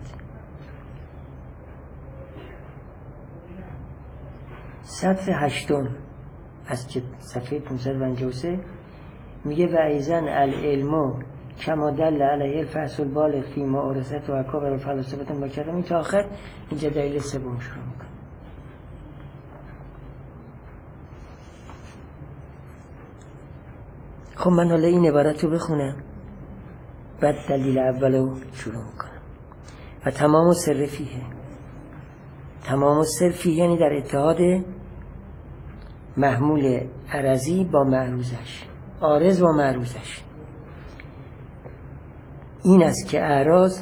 سطر 8 از صفحه 553 میگه و ایزن العلم کما دل علیه الفحص البالغ فی معارضت و اکابر و فلاسفه و کلام تا آخر. اینجا دلیل سوم شروع میکنه. خب من حالا این عبارت رو بخونم، بعد دلیل اول رو شروع میکنم. و تمام سر فیه، تمام سر فیه یعنی در اتحاد محمول عرضی با معروضش، عارض با معروضش، این است که اعراض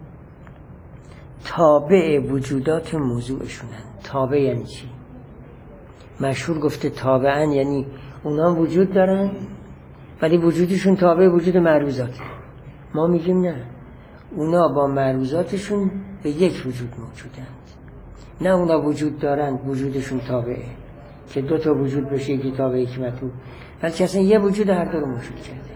تابع وجودات موضوعشونن. تابع یعنی چی؟ مشهور گفته تابعن یعنی اونا وجود دارن ولی وجودشون تابع وجود معروضات. ما میگیم نه، اونا با معروضاتشون به یک وجود موجودند. نه اونا وجود دارند وجودشون تابعه که 2 تا وجود بشه، یکی تابع یکی مطلوب، بلکه اصلا یه وجود هر دو رو موجود کرده.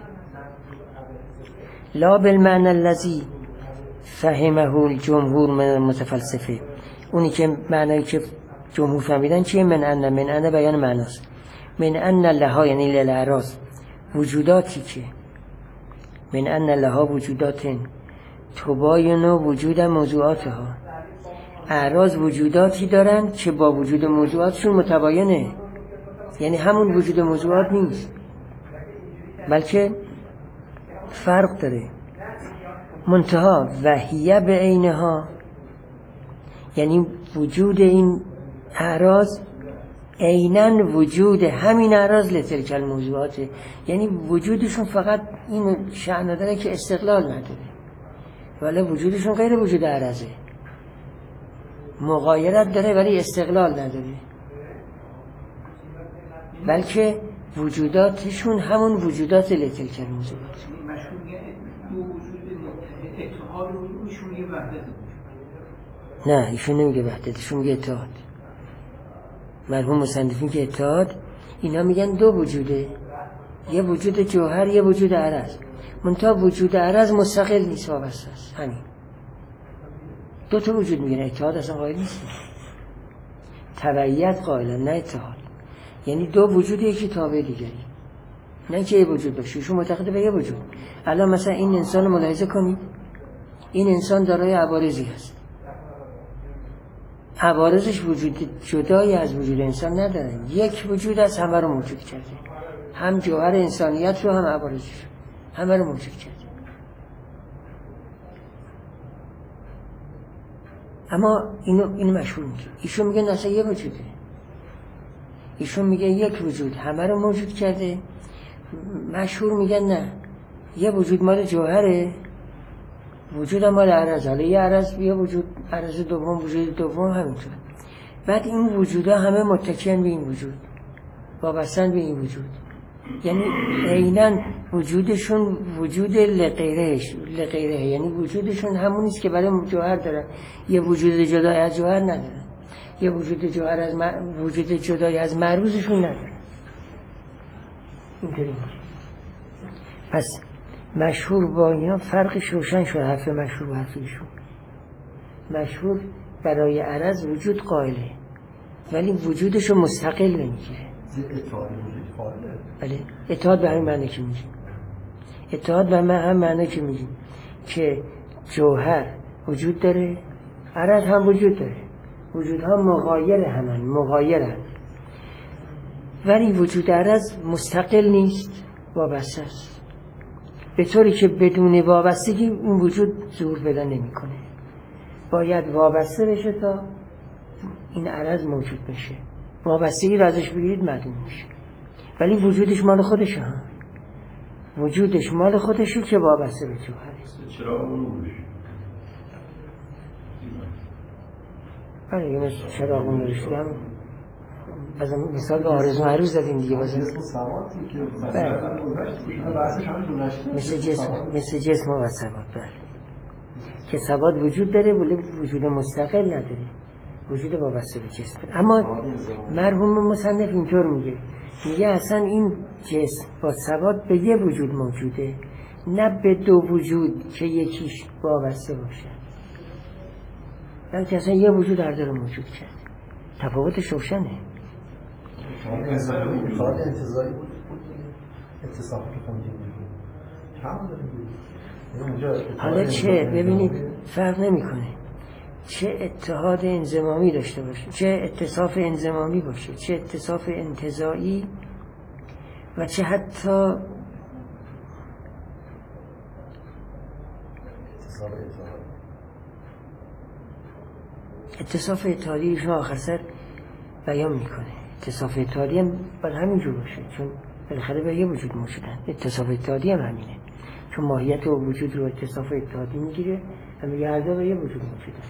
لا بالمعنى الذي فهمه الجمهور من المتفلسفه. اونی که معنایی که جمهور فهمیدن چیه؟ من ان بیان معناست. من ان لها یعنی للاعراض وجوداتی که من ان لها وجودات تباین وجود موضوعاتها. اعراض وجوداتی دارن که با وجود موضوعاتشون متباینه، یعنی همون وجود موضوعات نیست بلکه فرق داره. منتها وحیه به عینها یعنی وجود این اعراض عیناً وجود همین اعراض لتلک الموضوعات، یعنی وجودشون فقط این شأن داره که استقلال نداره، ولی وجودشون غیر وجود اعراضه، مغایرت داره ولی استقلال نداره، بلکه وجوداتشون همون وجودات لتلک الموضوعات. نه ایشون نمیگه وحدتشون میگه اتحاد. مرحوم مصنفین که اتحاد، اینا میگن 2 وجوده، یه وجود جوهر یه وجود عرض، منتها وجود عرض مستقل نیست، وابسته است. همین 2 تا وجود میگن. اتحاد اصلا قائل نیست، تبعیت قائلن نه اتحاد. یعنی 2 وجود یکی تابع دیگری، نه که یه وجود باشه. ایشون معتقد به یه وجود. الان مثلا این انسان رو ملاحظه کنید، این انسان دارای عوارضی هست، عوارضش وجود جدایی از وجود انسان ندارن، یک وجود از همه رو موجود کرده، هم جوهر انسانیت رو هم عوارضش همه رو موجود کرده. اما اینو مشهور میگه. ایشون میگه اصلا یه وجوده، ایشون میگه یک وجود همه رو موجود کرده. مشهور میگن نه، یه وجود مال جوهره، وجود مال عرض. حالا یه عرض، یه وجود عرض دوم، وجود دوم همینطور. بعد این وجودها همه متکیان به این وجود، وابستن به این وجود، یعنی عیناً وجودشون وجود لغیره، یعنی وجودشون همونیست که برای جوهر دارن. یه وجود جدای از جوهر ندارن، یه وجود جوهر از وجود جدای از معروضشون ندارن. اینطوری. پس مشهور با اینا فرقش روشن شد. حرف مشهور و حرف ایشون. مشهور برای عرض وجود قائله ولی وجودشو مستقل نمیگیره. بله، اتحاد به همین معنی که میگیم. اتحاد به هم معنی که میگیم که جوهر وجود داره، عرض هم وجود داره، وجودها مغایرن ولی وجود عرض مستقل نیست، وابسته است. به طوری که بدون وابستگی اون وجود ظهور پیدا نمیکنه. باید وابسته بشه تا این عرض موجود بشه. وابستگی رو ازش بگیرید معدوم میشه. ولی وجودش مال خودشه، وجودش مال خودشه که وابسته به جوهره. چرا اون روش؟ آره یه مثل چراغ اون روش دم بازم مثال به آرزو عروض زدیم دیگه بازم مثل جسم و ثبات. بله که ثبات وجود داره ولی وجود مستقل نداره، وجود وابسته به جسم. اما مرحوم مصنف اینطور میگه اصلا این جسم با ثبات به یه وجود موجوده، نه به دو وجود که یکیش وابسته باشه، بلکه اصلا یه وجود هر داره موجود کرد. تفاوتش روشنه. خواهد انتظاری بود اتصافی که خونده بود. حالا چه ببینید فرق نمیکنه چه اتحاد انضمامی داشته باشه، چه اتصاف انضمامی باشه، چه اتصاف انتزاعی و چه حتی اتصاف اتحادی شما آخر سر بیان میکنه. اتصاف اتحادی هم باید همینجور باشه، چون بالاخره به یه وجود موجودن. اتصاف اتحادی هم همینه، چون ماهیت و وجود رو اتصاف اتحادی میگیره، همه یه هر به یه وجود موجودن.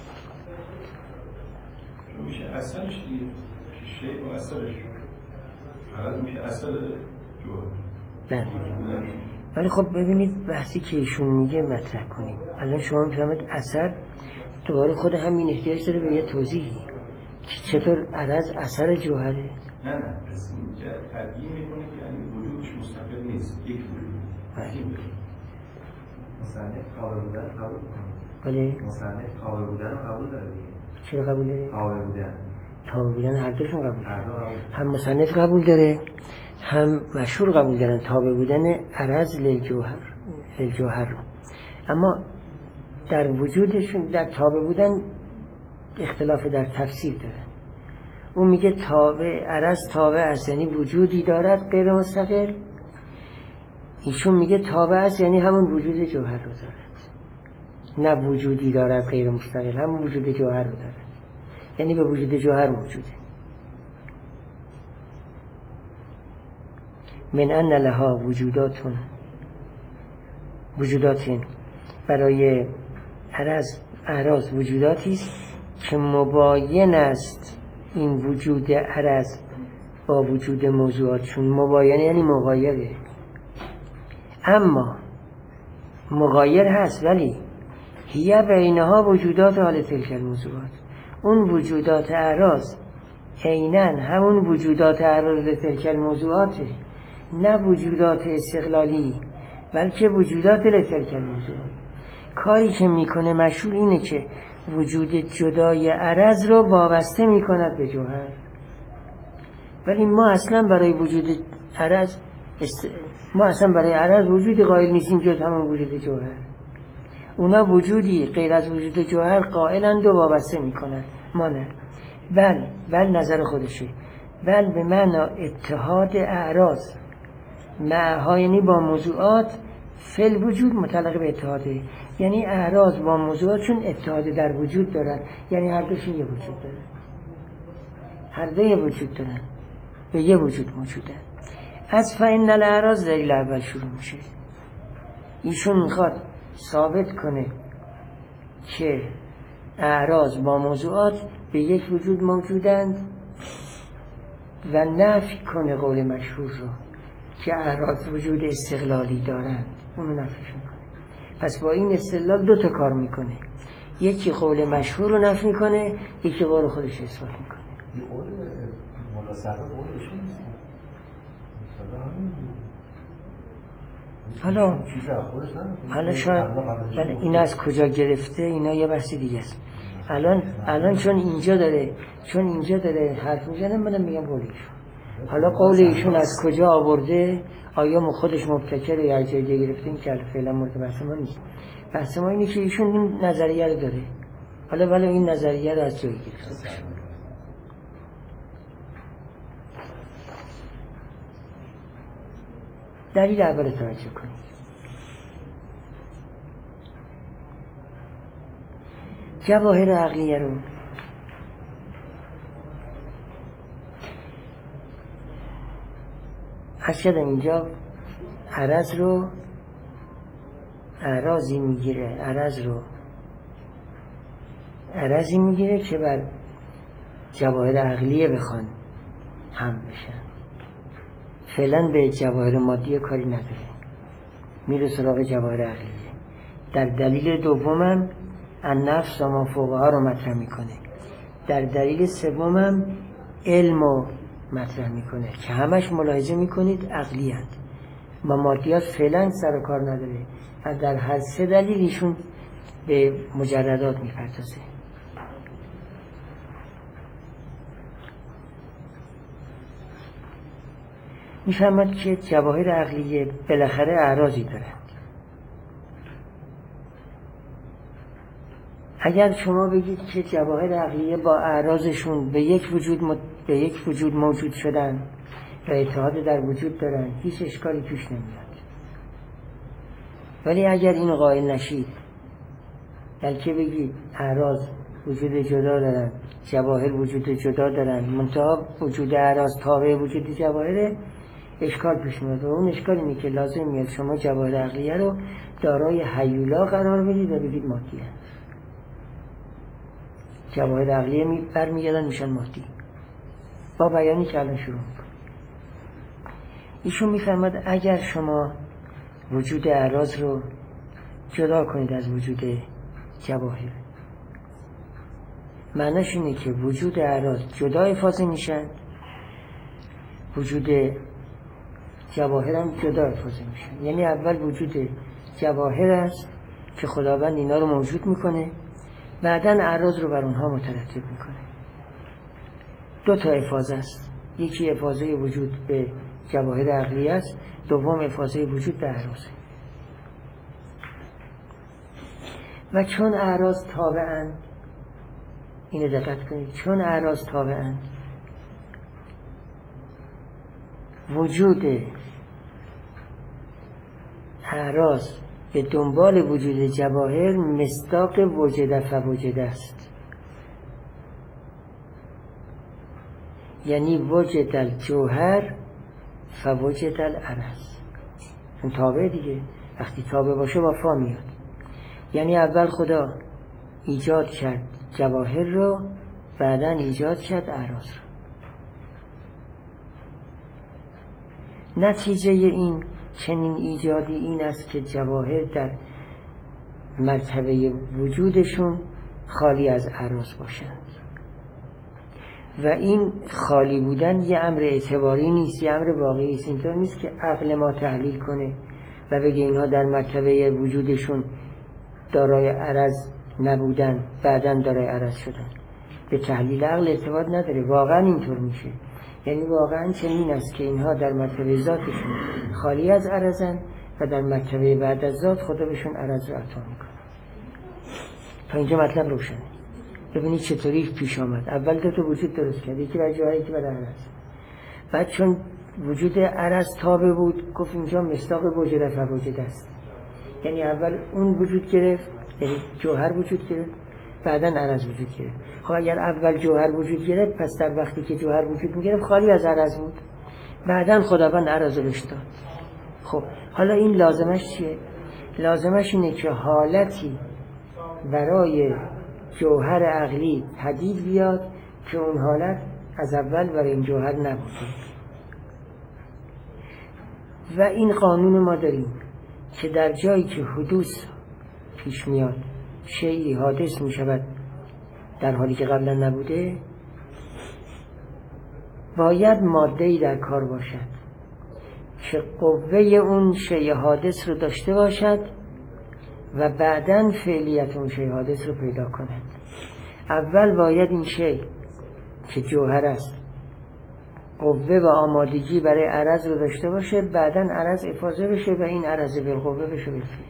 میشه اصلش دیگه، شیء و اصلش حالا میشه اصل جوهر. نه ولی خب ببینید بحثی که ایشون میگه مطرح کنیم. الان شما میفهمید اثر دوباره خود همین احتیاج داره به یه توضیحی که چطور عرض اثر جوهره. نه پس اینجا تبیین میکنه که یعنی وجودش مستقل نیست، یک وجود. مصنف قابل بودن قبول کنه. بله مصنف قابل بودن قبول داره دیگه. چرا قبول داره؟ قابل بودن. قابل بودن هر دوشون قبول داره. هم مصنف قبول داره، هم مشهور قبول دارن تابع بودن عرض للجوهر رو. اما در وجودشون در تابع بودن اختلاف در تفسیر داره. اون میگه تابع عرض تابع است یعنی وجودی دارد غیر مستقل، ایشون میگه تابع است یعنی همون وجود جوهر رو دارد، نه وجودی دارد غیر مستقل، همون وجود جوهر رو دارد، یعنی به وجود جوهر موجوده. من ان لها وجودات برای اعراض وجوداتی است که مباین است این وجود عرض با وجود موضوعات، چون مباین یعنی مغایره. اما مغایر هست ولی هی بینها وجودات حال تلک الموضوعات، اون وجودات اعراض عیناً همون وجودات اعراض تلک الموضوعاته، نه وجودات استقلالی بلکه وجودات لتلک الموضوعات. کاری که میکنه مشهور اینه که وجود جدای عرض رو وابسته میکند به جوهر، ولی ما اصلا برای وجود عرض برای عرض وجودی قائل نیستیم جز همون وجود جوهر. اونا وجودی غیر از وجود جوهر قائلند و وابسته میکنند، ما نه. بل نظر خودشه، بل به معنی اتحاد اعراض معها یعنی با موضوعات فل وجود متعلق به اتحاده، یعنی اعراض با موضوعات چون اتحاد در وجود دارن، یعنی هر دوشون یه وجود دارن، هر دو یه وجود دارن، به یه وجود موجودن. از فإن الاعراض دلیل اول شروع میشه. ایشون میخواد ثابت کنه که اعراض با موضوعات به یک وجود موجودند و نفی کنه قول مشهور رو که اعراض وجود استقلالی دارند، اونو نفیشون کنه. پس با این استدلال دو تا کار میکنه، یکی قول مشهور رو نفی میکنه، یکی قول خودش اثبات میکنه. این قول مولا صدر قولشون نیست. حالا شاید این از کجا گرفته اینا یه بحث دیگه است. الان چون اینجا داره حرف میزنه، منم میگم قول ایشون. حالا قول ایشون از کجا آورده، آیا خودش مبتکره یا جای دیگه گرفته، این که فعلا مورد بحث ما نیست. بحث ما اینه که ایشون این نظریه رو داره، حالا ولی این نظریه رو از جایی گرفته. دلیل اول توجه کنید. جواهر عقلیه رو حسد اینجا عرض رو اعراضی میگیره، عرضی میگیره که بر جواهر عقلیه بخوان هم بشن. فعلا به جواهر مادی کاری نداره، میره سراغ جواهر عقلیه. در دلیل دومم النفس و ما فوقها رو مطرح میکنه. در دلیل سومم علم رو مطرح میکنه که همش ملاحظه میکنید عقلی هست و مادیات فعلا سر و کار نداره. در هر سه دلیل ایشون به مجردات میپردازه. میفهمد که جواهر عقلیه بالاخره اعراضی دارند. اگر شما بگید که جواهر عقلیه با اعراضشون به یک وجود موجود شدن و اتحاد در وجود دارن، هیچ اشکالی توش نمیاد. ولی اگر این قائل نشید، بلکه بگید اعراض وجود جدا دارن، جواهر وجود جدا دارن، منتها وجود اعراض تابع وجود جواهره، اشکال پیش میاد. و اون اشکال اینه که لازم میاد شما جواهر عقلیه رو دارای هیولا قرار بدید و بگید مادیه. جواهر عقلیه برمیگردن میشن مادی. با بیانی که الان شروع میکنم. ایشون میفهمد اگر شما وجود اعراض رو جدا کنید از وجود جواهر، معناش اینه که وجود اعراض جدا افاضه میشن، وجود جواهر هم جدا افاضه میشن. یعنی اول وجود جواهر است که خداوند اینا رو موجود میکنه، بعداً اعراض رو بر اونها مترتب میکنه. دو تا افاضه است، یکی افاضه وجود به جواهر عقلی است، دوم افاضه وجود به اعراض. و چون اعراض تابعند، اینو دقت کنید، چون اعراض تابعند، وجود اعراض به دنبال وجود جواهر مصداق وجد فوجد است. یعنی وجد الجوهر فوجد العرض. اون تابع دیگه، وقتی تابع باشه با فا میاد. یعنی اول خدا ایجاد کرد جواهر رو، بعداً ایجاد کرد اعراض رو. نتیجه این چنین ایجادی این است که جواهر در مرتبه وجودشون خالی از اعراض باشند. و این خالی بودن یه امر اعتباری نیست، یه امر واقعی است. اینطور نیست که عقل ما تحلیل کنه و بگه اینها در مرتبه وجودشون دارای عرض نبودن، بعداً دارای عرض شدن. به تحلیل عقل ارتباط نداره. واقعا اینطور میشه. یعنی واقعا چنین است که اینها در مرتبه ذاتشون خالی از عرضن و در مرتبه بعد از ذات خدا بهشون عرض رو عطا میکنه. تا اینجا مطلب روشنه. ببینید چطوری پیش آمد. اول دو تا وجود درست کرد، یکی برای جواهر، یکی برای عرض. بعد چون وجود عرض تابع بود، گفت اینجا مصداق وجد فوجد است. یعنی اول اون وجود گرفت، یعنی جوهر وجود گرفت، بعداً عرض وجود گرفت. خب اگر اول جوهر وجود گرفت، پس در وقتی که جوهر وجود میگرفت خالی از عرض بود، بعداً خداوند عرض رو بهش داد. خب حالا این لازمش چیه؟ لازمش اینه که حالتی برای جوهر عقلی پدید بیاد که اون حالت از اول برای این جوهر نبوده. و این قانون ما داریم که در جایی که حدوث پیش میاد، شیئی حادث می شود در حالی که قبلا نبوده، باید ماده‌ای در کار باشد که قوه اون شیء حادث رو داشته باشد و بعداً فعلیت اون شیء حادث رو پیدا کند. اول باید این شیء که جوهر است قوه و آمادگی برای عرض رو داشته باشه، بعداً عرض افاضه بشه و این عرض بالقوه بشه بالفعل.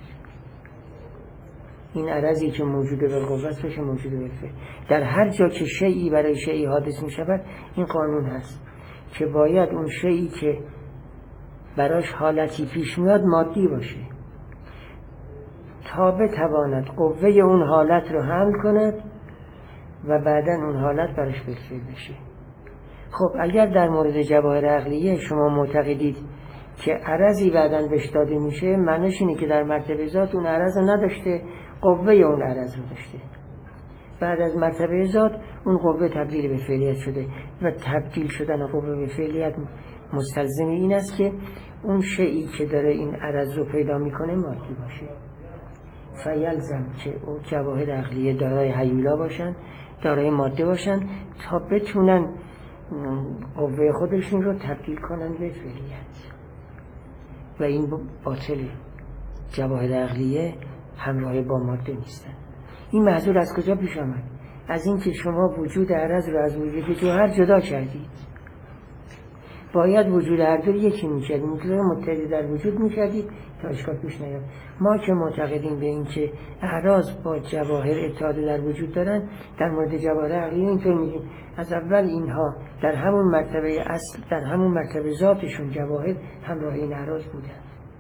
این عرضی که موجود بالقوه است بشه موجود بالفعل. در هر جا که شیئی برای شیئی حادث می شود، این قانون هست که باید اون شیئی که براش حالتی پیش میاد مادی باشه تا بتواند قوه اون حالت رو حمل کند و بعداً اون حالت براش بالفعل بشه. خب اگر در مورد جواهر عقلیه شما معتقدید که عرضی بعداً بهش داده میشه، معنیش اینه که در مرتبه ذات اون عرض رو نداشته، قوه اون عرض رو داشته. بعد از مرتبه ذات اون قوه تبدیل به فعلیت شده و تبدیل شدن قوه به فعلیت مستلزم این است که اون شیئی که داره این عرض رو پیدا میکنه مادی باشه. فیلزم که اون جواهر عقلیه دارای هیولا باشن، دارای ماده باشن تا بتونن قوه خودشون رو تبدیل کنن به فعلیت. و این باطله. جواهر عقلیه همراه با ماده نیستن. این محصول از کجا پیش آمد؟ از این که شما وجود عرض رو از وجود جوهر جدا کردید. باید وجود هر دو یکی می‌کردید، متحد در وجود می‌کردید تا اشکال پیش نیاد. ما که معتقدیم به این که اعراض با جواهر اتحاد در وجود دارن، در مورد جواهر عقلیه اینطور میگیم از اول اینها در همون مرتبه اصل، در همون مرتبه ذاتشون جواهر همراه این اعراض بودن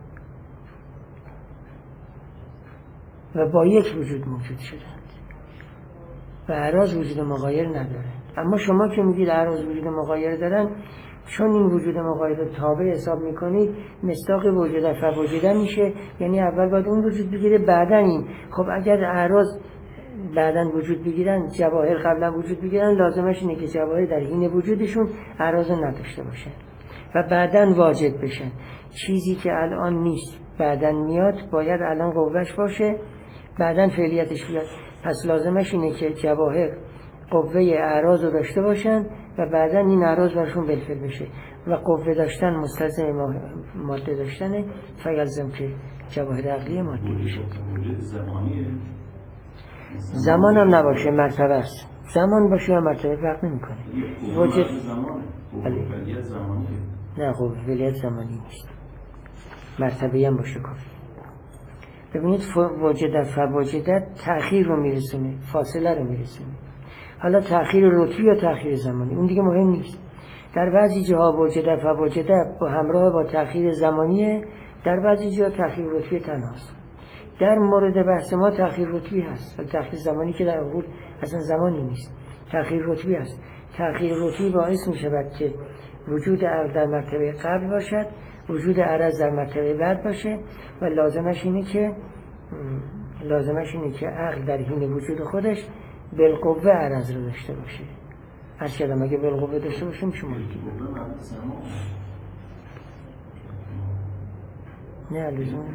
و با یک وجود موجود شدند و اعراض وجود مغایر ندارن. اما شما که میگید اعراض وجود مغایر دارن، چون این وجود مغایر رو تابع حساب میکنید، مصداق وجود فوجوده میشه، یعنی اول باید اون وجود بگیره بعدا این. خب اگر اعراض بعدا وجود بگیرن، جواهر قبلا وجود بگیرن، لازمش اینه که جواهر در حین وجودشون اعراض نداشته باشن و بعدا واجد بشن. چیزی که الان نیست بعدا میاد، باید الان قوهش باشه، بعدا فعلیتش بیاد. پس لازمش اینه که جواهر قوه اعراض رو داشته باشن و بعدا این اعراض برشون بالفعل بشه و قوه داشتن مستلزم ماده داشتنه، فیلزم که جواهر عقلیه ماده بشه. زمان هم نباشه، مرتبه است. زمان باشه یا مرتبه فرق نمیکنه. وجود نه، قویت زمانی نیست، مرتبه هم باشه کافی. ببینید وجود فواجدت تأخیر رو میرسونه، فاصله رو میرسونه. حالا تأخیر رتبی یا تأخیر زمانی اون دیگه مهم نیست. در بعضی جاها وجود فواجدت با همراه با تأخیر زمانیه، در بعضی جاها تأخیر رتبی تنهاست. در مورد بحث ما تأخیر رتبی هست، ولی تأخیر زمانی که در عقول اصلا زمانی نیست، تأخیر رتبی هست. تأخیر رتبی باعث می شود که وجود عرض در مرتبه قبل باشد، وجود عرض در مرتبه بعد باشه و لازمش اینه که عقل در حین وجود خودش بالقوه عرض رو داشته باشه. هر کدام اگه بالقوه داشته باشه میشه مالکی. نه لزوم.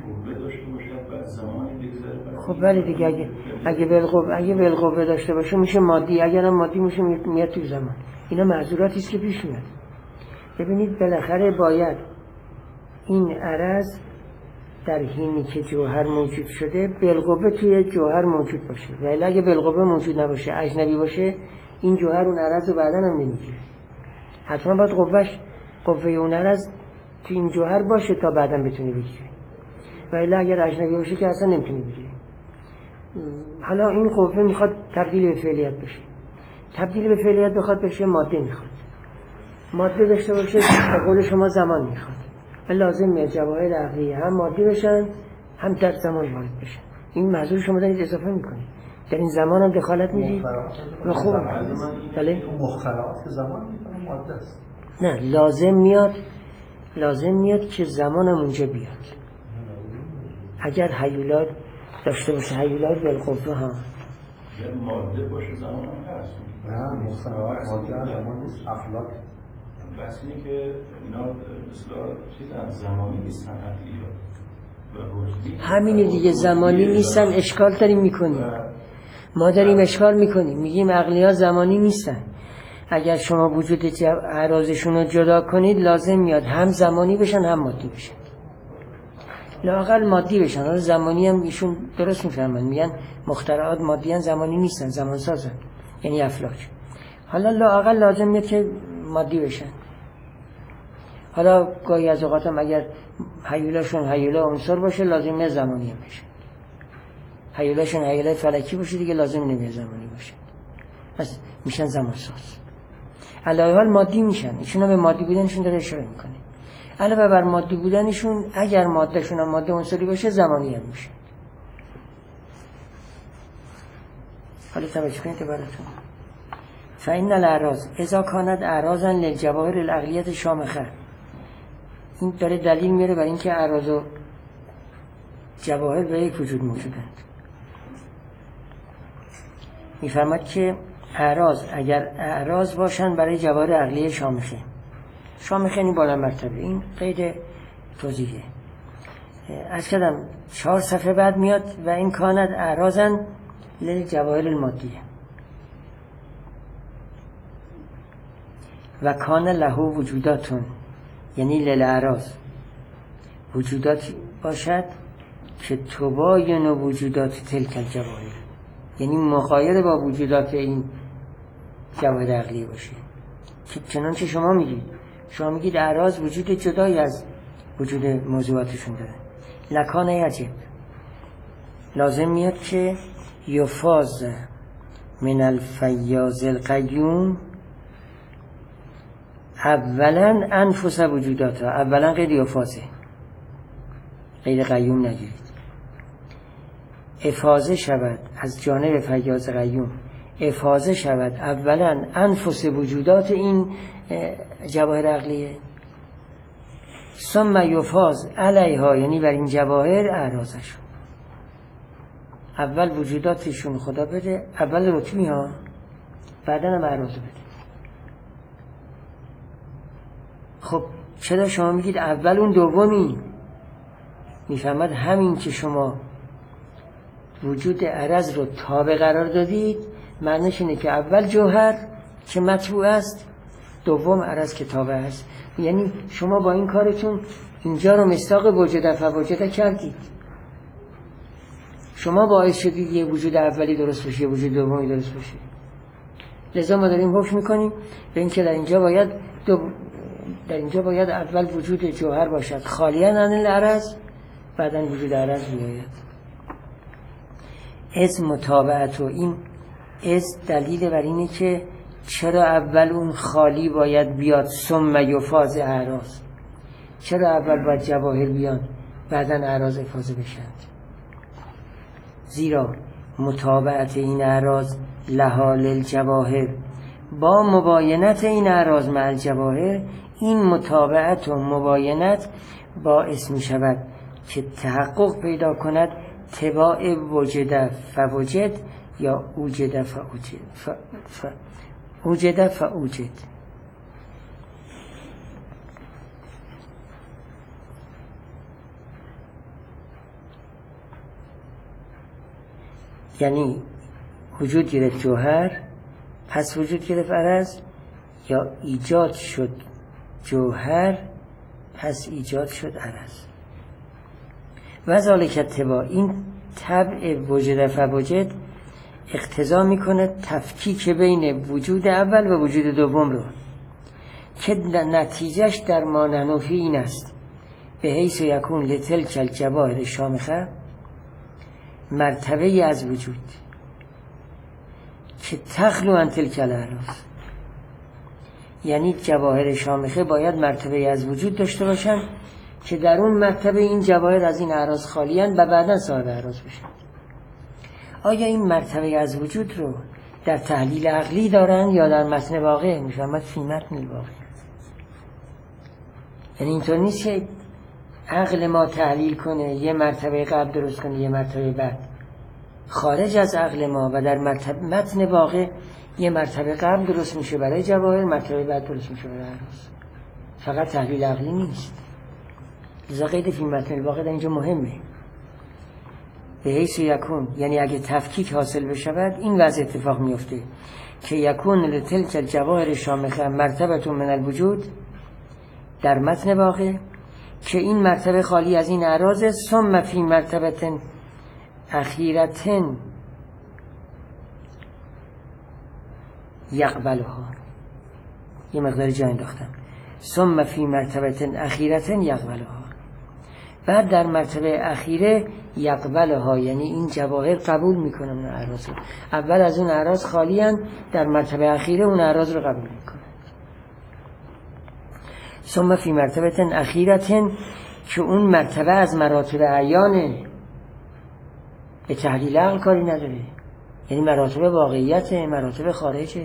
خب ولی دیگه اگه بالقوه داشته باشه میشه مادی، اگرم مادی میشه میاد تو زمان. اینا معذوراتی است که پیش میاد. ببینید بالاخره باید این عرض در حینی که جوهر موجود شده بالقوه توی جوهر موجود باشه، ولی اگه بالقوه موجود نباشه، اجنبی باشه، این جوهر اون عرض رو بعداً هم نمیگیره. حتما باید قوه اون عرض توی این جوهر باشه تا بعداً بتونه بگیره، ولی اگر اجنبی باشه که اصلا نمیتونه بگیره. حالا این قوه میخواد تبدیل به فعلیت بشه، تبدیل به فعلیت بخواد بشه ماده میخواد، ماده داشته باشه به قول شما زمان میخواد. لازمه جواهر عقلیه هم مادی بشن هم در زمان وارد بشن. این موضوع شما دارید اضافه میکنید، در این زمان هم دخالت میدید و خوب بله مخترعات زمان میکنه ماده است. نه، لازم میاد که زمان هم اونجا بیاد. اگر هیولاد داشته باشه، هیولاد بالقوه ها ماده باشه زمان هم هست. نه مخترعات ماده زمان نیست، افلاک. بس اینه که اینا مثلا چیزن زمانی نیستن، همینه دیگه، زمانی نیستن. اشکال داریم میکنیم، ما داریم اشکال میکنیم، میگیم عقلی ها زمانی نیستن. اگر شما وجود اعراضشون رو جدا کنید لازم میاد هم زمانی بشن هم مادی بشن، لااقل مادی بشن. حالا زمانی هم ایشون درست میفهمن، میگن مخترعات مادی هم زمانی نیستن، زمان سازن، یعنی افلاک. حالا لااقل لازم میاد که مادی بشن. حالا گاهی از اوقات هم اگر هیولاشون هیولا عنصر باشه لازم زمانی هم بشه، هیولاشون هیولا فلکی باشه دیگه لازم نمیاد زمانی باشه، پس میشن زمان ساز. علاوه حال مادی میشن، ایشون به مادی بودنشون داره اشاره میکنه. علاوه بر مادی بودنشون اگر مادهشون هم ماده عنصری باشه زمانی هم میشه. حالا توجه کنید عبارتون. فإن الأعراض اذا كانت اعراضا للجواهر العقلیة شامخه. این داره دلیل میاره برای اینکه اعراض و جواهر به یک وجود موجودند. میفهمد که اعراض اگر اعراض باشن برای جواهر عقلیه شامخه، شامخه یعنی بالا مرتبه، این قید توضیحه. از کردم 4 صفحه بعد میاد و این کانت اعراضا للجواهر المادیه و کان له وجوداتون، یعنی للاعراض وجودات باشد که تباین وجودات تلک الجواهر، یعنی مغایر با وجودات این جواهر عقلی باشه. که چنانچه شما میگید اعراض وجود جدایی از وجود موضوعاتشون داره. لکان یجب لازم میاد که یفاز من الفیاض القیوم اولا انفس وجودات، اولا غیر یفازه، غیر قیوم نگیرید. افاظه شود از جانب فیاض قیوم، افاظه شود اولا انفس وجودات این جواهر عقلیه، ثم یفاز علیها، یعنی بر این جواهر اعراضشون. اول وجوداتشون خدا بده، اول رتمی ها، بعدا هم اعراض بده. خب چرا شما میگید اول اون دومی؟ میفهمد همین که شما وجود عرض رو تابع قرار دادید معنیش اینه که اول جوهر که مطبوع است، دوم عرض که تابع است. یعنی شما با این کارتون اینجا رو مصداق وجود فوجد کردید. شما باعث شدید یه وجود اولی درست بشه، یه وجود دومی درست بشه. لذا ما داریم حکم میکنیم به اینکه در اینجا باید اول وجود جوهر باشد خالیاً عن العرض، بعداً وجود عرض بیاید. از متابعت و این از دلیل بر اینه که چرا اول اون خالی باید بیاد ثم یفاز اعراض، چرا اول باید جواهر بیان بعداً اعراض افاظه بشند. زیرا متابعت این اعراض لها للجواهر، با مباینت این اعراض مع الجواهر، این متابعت و مباینت باعث می شود که تحقق پیدا کند تباع وجد فوجد یا اوجد فاوجد. یعنی وجود گرفت جوهر پس وجود گرفت عرض، یا ایجاد شد جوهر پس ایجاد شد عرض. و ذالک اتباع، این طبع وجود فوجد اقتضا میکنه تفکیک بین وجود اول و وجود دوم رو که نتیجهش در ما ننفی این است به حیث یکون لتلک الجواهر شامخه مرتبه از وجود که تخلو عن تلک الاعراض، یعنی جواهر شامخه باید مرتبه از وجود داشته باشن که در اون مرتبه این جواهر از این اعراض خالیان و بعدا صاحب اعراض بشن. آیا این مرتبه از وجود رو در تحلیل عقلی دارن یا در متن واقع؟ میفهمد فی متن الواقع. یعنی اینطور نیست که عقل ما تحلیل کنه یه مرتبه قبل درست کنه یه مرتبه بعد، خارج از عقل ما و در متن واقع یه مرتبه قبل درست میشه برای جواهر، مرتبه بعد درست میشه برای اعراض. فقط تحلیل عقلی نیست. لذا قید فی متن الواقع در اینجا مهمه. به حیث یکون، یعنی اگه تفکیک حاصل بشود این وضع اتفاق میفته که یکون لتلک الجواهر شامخه مرتبه من الوجود در متن واقع، که این مرتبه خالی از این اعراض، ثم فی مرتبه اخیرتن یقبلها، یه مقدار جا انداختم، ثم فی مرتبه اخیرتن یقبلها، بعد در مرتبه اخیره یقبلها، یعنی این جواهر قبول میکنن اون اعراض. اول از اون اعراض خالی هن، در مرتبه اخیره اون اعراض رو قبول میکنن. ثم فی مرتبه اخیرتن، که اون مرتبه از مراتب عیانه، به تحلیل عقل کاری نداره، یعنی مراتب واقعیت، مراتب خارجه.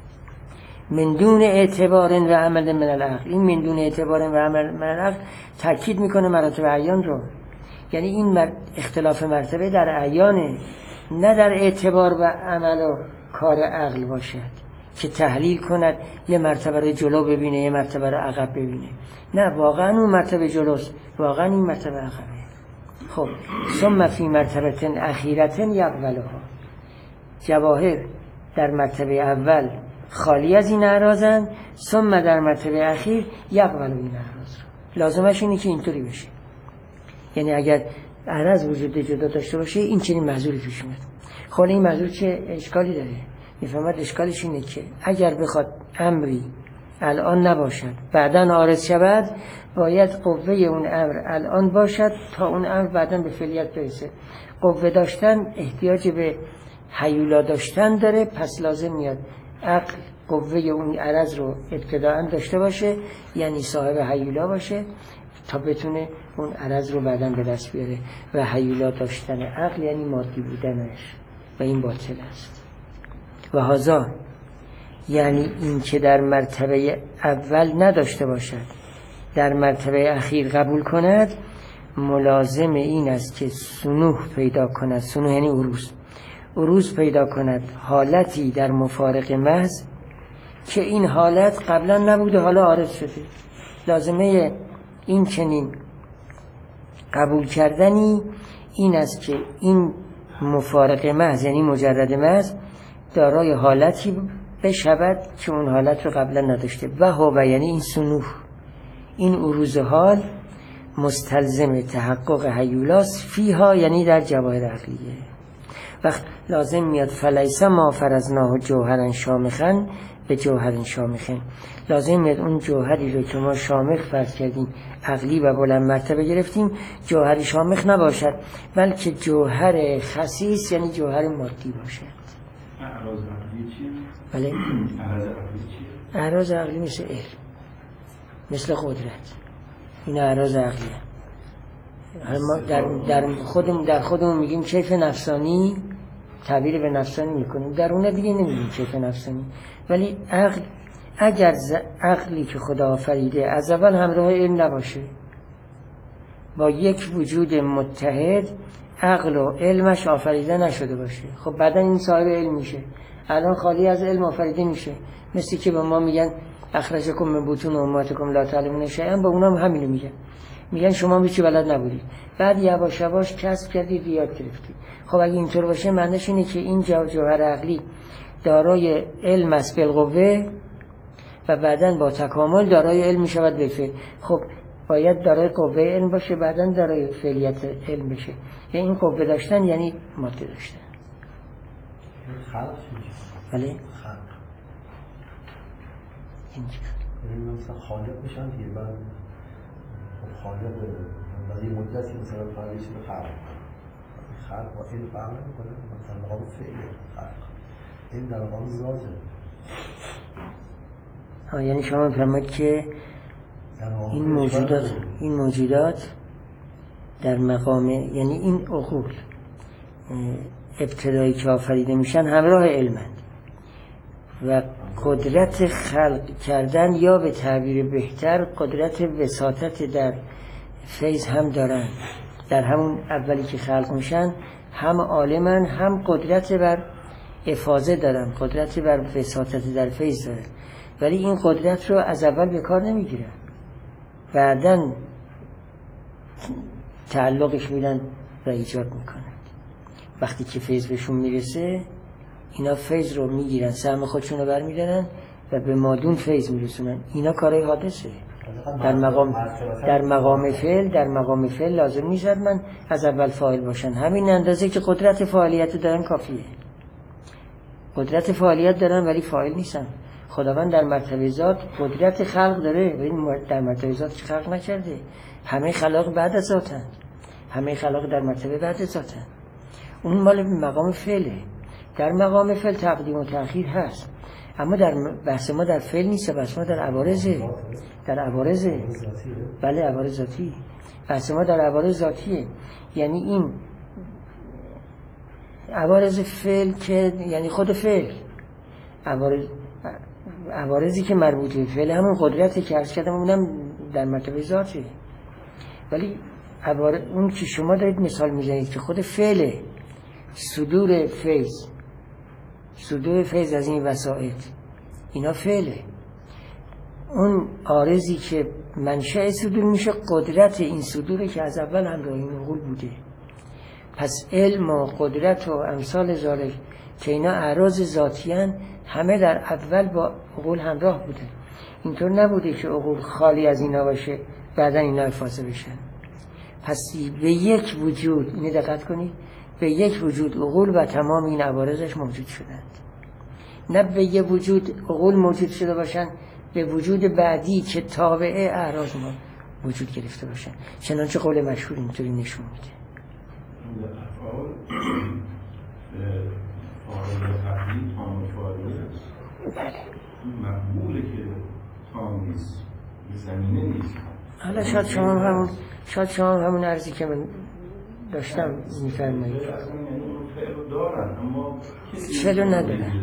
من دون اعتبار و عمل من العقل. این من دون اعتبار و عمل من العقل تاکید میکنه مراتب اعیان رو. یعنی این اختلاف مرتبه در اعیانه، نه در اعتبار و عمل و کار عقل باشد که تحلیل کند یه مرتبه رو جلو ببینه یه مرتبه رو عقب ببینه. نه، واقعا اون مرتبه جلوست، واقعا این مرتبه عقبه. خب ثم فی مرتبه اخیرة یقبلها. جواهر در مرتبه اول خالی از این اعراضن، ثم در مرتبه اخیر یقبل این اعراض. لازمش اینه که اینطوری بشه. یعنی اگر اعراض وجود جدا داشته باشه این چنین محذوری پیش میاد. خب این محذور چه اشکالی داره؟ میفهمد اشکالش اینه که اگر بخواد امری الان نباشد بعداً عارض شود، باید قوه اون امر الان باشد تا اون امر بعداً به فعلیت برسه. قوه داشتن احتیاج به هیولا داشتن داره، پس لازم میاد عقل قوه اون عرض رو ابتداءً داشته باشه، یعنی صاحب هیولا باشه تا بتونه اون عرض رو بعداً به دست بیاره. و هیولا داشتن عقل یعنی مادی بودنش، و این باطل است. و هذا یعنی این که در مرتبه اول نداشته باشد در مرتبه اخیر قبول کند، ملازم این است که سنوح پیدا کند. سنوح یعنی عروض پیدا کند، حالتی در مفارق محض که این حالت قبلا نبوده حالا عارض شده. لازمه این چنین قبول کردنی این است که این مفارق محض یعنی مجرد محض دارای حالتی بشود که اون حالت رو قبلا نداشته. و هو یعنی این سنوح، این عروض حال مستلزم تحقق هیولاس فیها، یعنی در جواهر عقلیه. وقت لازم میاد فلیس ما فرضناه جوهرا شامخا به جوهر شامخن. لازم میاد اون جوهری رو که ما شامخ فرض کردیم عقلی و بلند مرتبه گرفتیم جوهری شامخ نباشد، بلکه جوهر خسیس یعنی جوهر مادی باشد. اعراض عقلی چیه؟ بله، اعراض عقلی چیه؟ اعراض عقلی مثل علم، مثل قدرت، این اعراض عقلیه. ما در خودمون میگیم کیف نفسانی، تعبیر به نفسانی میکنیم، در اون دیگه نمیگیم کیف نفسانی. ولی عقل، اگر عقلی که خدا آفریده از اول همراه علم نباشه، با یک وجود متحد عقل و علمش آفریده نشده باشه، خب بعدا این صاحب علم میشه. الان خالی از علم آفریده میشه، مثل که به ما میگن اخرجکم من بطون امهاتکم لا تعلمون شیئا، با اونم همینو میگن شما هیچی بلد نبودید، بعد یواش یواش کسب کردید یاد گرفتید. خب اگه اینطور باشه معنیش اینه که این جوهر عقلی دارای علم است بالقوه و بعداً با تکامل دارای علم میشود به فعل. خب باید دارای قوه علم باشه، بعداً دارای فعلیت علم بشه. یعنی این قوه داشتن یعنی ماده داشتن. خلق بله؟ خلق اینجا یعنی مثلا خالق میشن دیگه. من خالق بعد یه مدتی مثلا خالقش رو خلق با علم فهم نمیکنه، مثلا مقام فعل خلق این در مقام ذاته. یعنی شما میفرمایید که این موجودات در مقام، یعنی این عقول ابتدایی که آفریده میشن همراه علمند و قدرت خلق کردن، یا به تعبیر بهتر قدرت وساطت در فیض هم دارن. در همون اولی که خلق میشن هم عالمن، هم قدرت بر افاضه دارن، قدرت بر وساطت در فیض دارن، ولی این قدرت رو از اول به کار نمیگیرن، بعدن تعلقش میدن و ایجاد میکنن. وقتی که فیض بهشون میرسه اینا فیض رو میگیرن، سهم خودشون رو برمیدارن و به مادون فیض میرسونن. اینا کارهای حادثه. در مقام فعل لازم نیست من از اول فاعل باشن. همین اندازه که قدرت فعالیت دارن کافیه. قدرت فعالیت دارن ولی فاعل نیستن. خداوند در مرتبه ذات قدرت خلق داره ولی در مرتبه ذات خلق نکرده. همه خلق بعد از ذاتن، همه خلق در مرتبه بعد از ذاتن. اون مال مقام فعله. در مقام فعل تقدیم و تأخیر هست، اما در بحث ما در فعل نیست، بحث ما در عوارضه. در عوارضه. بله عوارض ذاتی. بحث ما در عوارض ذاتیه. یعنی این عوارض فعل که یعنی خود فعل، عوارضی که مربوط به فعل همون قدرتی که عرض کردم اونم در مرتبه ذاته. ولی اون که شما دارید مثال میزنید که خود فعله، صدور فیض از این وسائط اینا فعله. اون عارضی که منشأ صدور میشه قدرت این صدوره که از اول همراه این عقول بوده. پس علم و قدرت و امثال ذالک که اینا اعراض ذاتیان همه در اول با عقول همراه بوده. اینطور نبوده که عقول خالی از اینا باشه بعدا اینا افاضه بشن. پس به یک وجود، اینه دقت کنید، به یک وجود عقول و تمام این عوارضش موجود شدند. نه به یک وجود عقول موجود شده باشن به وجود بعدی که تابعه اعراض ما وجود گرفته باشن. چنانچه قول مشهور اینطوری نشون میده. افعال فاعل قبلی تام و فاعل بله. مقبوله که تام نیست، زمینه نیست. حالا شاید شما همون عرضی که من داشتم میفرمایید. فعل دارن اما فعل ندارن.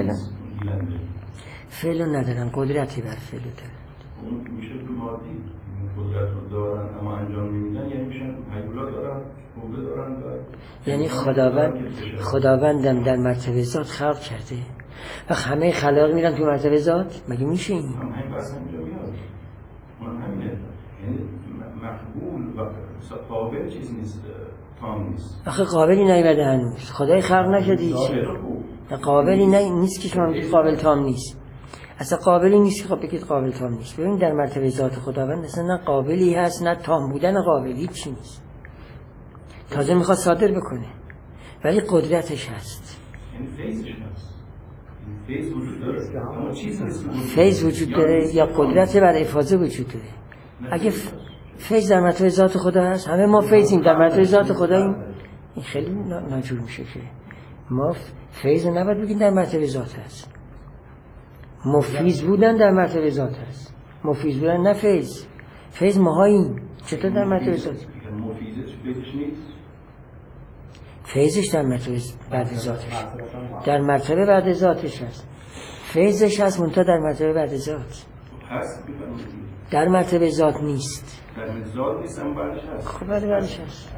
فعل ندارن، قدرتی بر فعل دارن. اون میشه تو مادی قدرت رو دارن اما انجام نمیدن، یعنی میشن حیولا دارن، قوه دارن. یعنی خداوندم در مرتبه ذات خلق کرده و همه خلق میرن تو مرتبه ذات. مگه میشه این؟ همین بس اینجا میاد. من همینه، یعنی مقبول و قابل چیز نیست، تام نیست. آخه قابلی نیومده هنوز، خدای خلق نکرده چی؟ قابلی نیست که شما بگید قابل تام نیست. اصلا قابلی نیست که بگید قابل تام نیست. ببین در مرتبه ذات خداوند اصلا نه قابلی هست نه تام بودن قابلی چی نیست. تازه میخواد صادر بکنه ولی قدرتش هست. یعنی فیضش هست. فیض وجود داره اما چیز نیست. فیض وجود داره یا قدرت بر افاضه وجود داره. اگه فیض در مرتبه ذات خدا هست، همه ما فیضیم در مرتبه ذات خداییم، این خیلی ناجور میشه که ما فیض نباید بگیم در مرتبه ذات هست. مفیض بودن در مرتبه ذات هست، مفیض بودن نه فیض. فیض ماهاییم، چطور در مرتبه ذات؟ مفیضش فیضش نیست. فیضش در مرتبه بعد ذاتش، در مرتبه بعد ذاتش هست. فیضش هست منتها در مرتبه بعد ذات هست، در مرتبه ذات نیست. در ذات نیست اما بعدش هست. خب بعدش هست.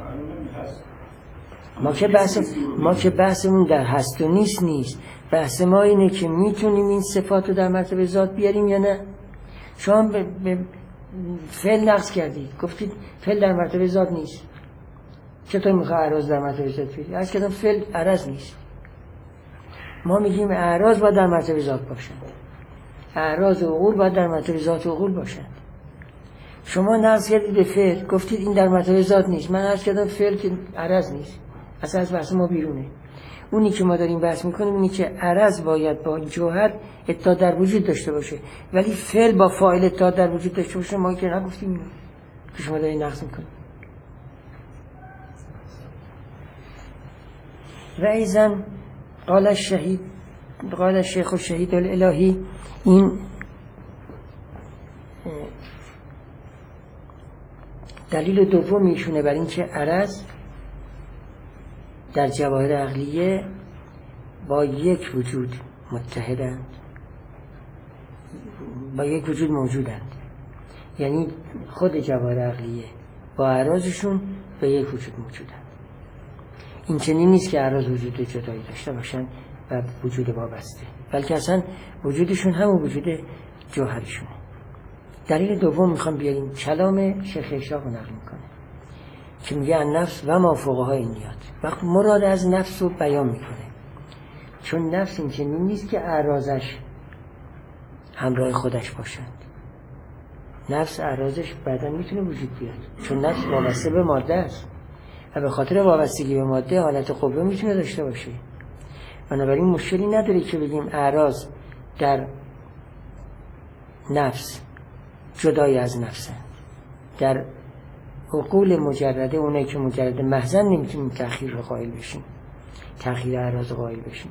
ما که بحثمون در هست و نیست. بحث ما اینه که میتونیم این صفات رو در مرتبه ذات بیاریم یا نه. شما به فعل نقص کردید، گفتید فعل در مرتبه ذات نیست. چطور میخواه اعراض در مرتبه ذات بیارید؟ از کدام فعل عرض نیست. ما میگیم اعراض باید در مرتبه ذات باشند، اعراض و عقول باید در مرتبه ذات و عقول باشند. شما نقص کردید به فعل، گفتید این در مرتبه ذات نیست. من عرض کردم فعل که عرض نیست، اصلا از بحث ما بیرونه. اونی که ما داریم بحث میکنیم اینی که عرض باید با جوهر اتحاد در وجود داشته باشه، ولی فعل با فاعل اتحاد در وجود داشته باشه. ما که نگفتیم اینو که شما دارین نقص میکنید. و ایضا قال الشیخ الشهید الالهی، این دلیل دوم ایشونه بر این که عرض در جواهر عقلیه با یک وجود متحدند، با یک وجود موجودند. یعنی خود جواهر عقلیه با اعراضشون به یک وجود موجودند. این چنین نیست که اعراض وجود جدایی داشته باشن و وجود وابسته، بلکه اصلا وجودشون همون وجود جوهرشونه. دلیل دوم میخوام بیاریم، کلام شیخ اشراق رو نقل میکنه که میگه نفس و ما فوقها اینیات. وقت مراد از نفس رو بیان میکنه، چون نفس این چنین نیست که اعراضش همراه خودش باشند. نفس اعراضش بعدا میتونه وجود بیاد، چون نفس وابسته به ماده است و به خاطر وابستگی به ماده حالت قوه میتونه داشته باشه. بنابراین مشکلی نداره که بگیم اعراض در نفس جدای از نفسه. در عقول مجرده، اونایی که مجرده محضن، نمیتونیم تأخیر رو قائل بشیم، تأخیر اعراض رو قائل بشیم.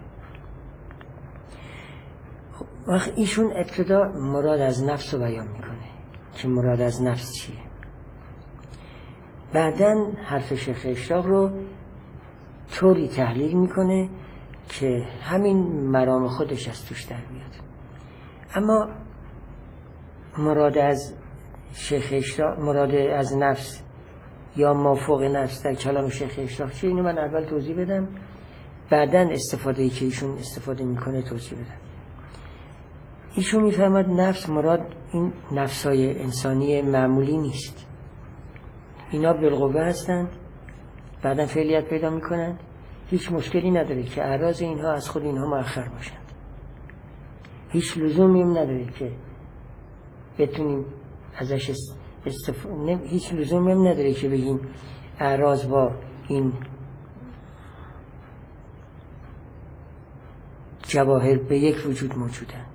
وقت ایشون ابتدا مراد از نفس رو بیان میکنه که مراد از نفس چیه. بعدن حرف شیخ اشراق رو طوری تحلیل میکنه که همین مرام خودش از توش در بیاد. اما مراد از شیخ اشراق، مراد از نفس یا مافوق نفس در کلام شیخ اشراق چیه؟ اینو من اول توضیح بدم، بعداً استفاده‌ای که ایشون استفاده میکنه توضیح بدم. ایشون میفهمد نفس مراد این نفسای انسانی معمولی نیست. اینا بالقوه هستند، بعداً فعلیت پیدا میکنند. هیچ مشکلی نداره که اعراض اینها از خود اینها مؤخر باشند. هیچ لزومی هم نداره که بتونیم ازش هیچ لزومی هم نداره که بگیم اعراض با این جواهر به یک وجود موجودند.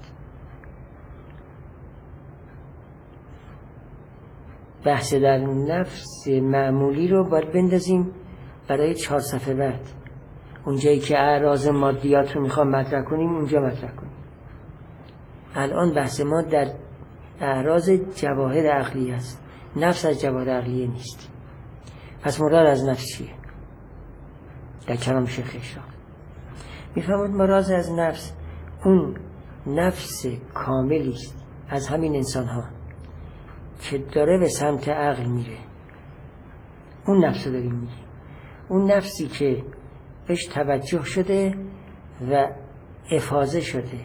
بحث در نفس معمولی رو باید بندازیم برای 4 صفحه بعد. اونجایی که اعراض مادیات رو میخوام مطرح کنیم اونجا مطرح کنیم. الان بحث ما در اعراض جواهر عقلی است. نفس از جواهر عقلیه نیست. پس مراد از نفس چیه؟ در کلام شیخ اشراق میفهمد مراد از نفس اون نفس کاملی است از همین انسان ها که داره به سمت عقل میره. اون نفس رو داریم میگیم. اون نفسی که بهش توجه شده و افاضه شده،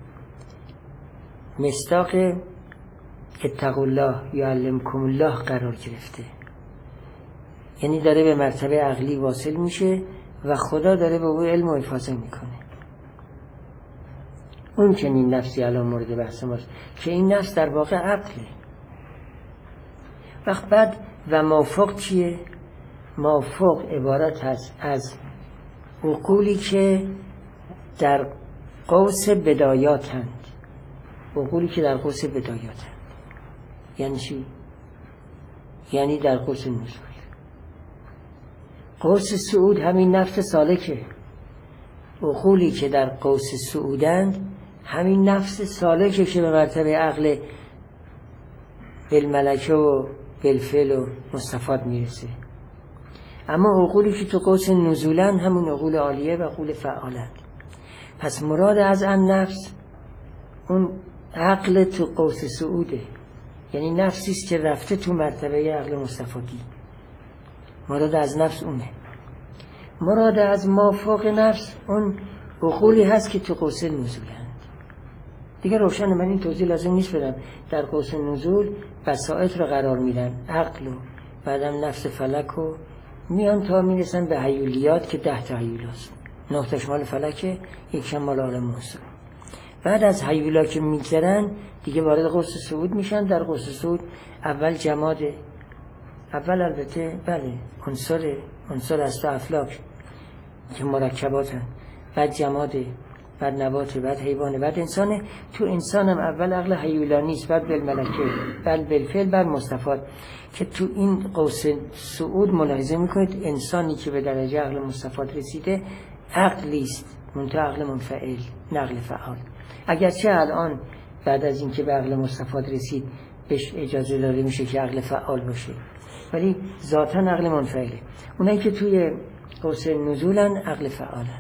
مصداق اتقوا الله یعلمکم الله قرار گرفته، یعنی داره به مرتبه عقلی واصل میشه و خدا داره به او علم و افاضه میکنه. اون چنین نفسی الان مورد بحث ماست که این نفس در واقع عقله. وقت بعد و مافوق چیه؟ مافوق عبارت هست از عقولی که در قوس بدایاتند. عقولی که در قوس بدایاتند یعنی چی؟ یعنی در قوس نزول. قوس صعود همین نفس سالکه. عقولی که در قوس صعودند همین نفس سالکه که به مرتبه عقل بالملکه و بالفعل و مستفاد میرسه. اما عقولی که تو قوس نزولن همون عقول عالیه و عقول فعالند. پس مراد از ان نفس اون عقل تو قوس صعوده، یعنی نفسیست که رفته تو مرتبه عقل مستفادی. مراد از نفس اونه. مراد از مافوق نفس اون عقولی هست که تو قوس نزولند. دیگه روشن، من این توضیح لازم نیست بدم. در قوس نزول بساط رو قرار میدن، عقل و بعدم نفس فلک و میان تا میرسن به هیولیات که 10 تا هیول هست. 9 تاش مال فلکه، 1 مال عالم محسن. بعد از هیولا که میگذرن دیگه وارد قوس صعود میشن. در قوس صعود اول جماد، اول البته بله عنصر است و افلاک که مرکباتن، بعد جماده، بعد نباته، بعد حیوانه، بعد انسانه. تو انسانم اول عقل هیولا نیست، بعد بالملکه، بعد بالفعل، بعد مستفاد. که تو این قوس صعود ملاحظه میکنید انسانی که به درجه عقل مستفاد رسیده عقلیست، منتها عقل منفعل، نقل فعال. اگرچه الان بعد از اینکه به عقل مستفاد رسید بهش اجازه داده میشه که عقل فعال باشه، ولی ذاتاً عقل منفعله. اونایی که توی قوس نزولن عقل فعالن.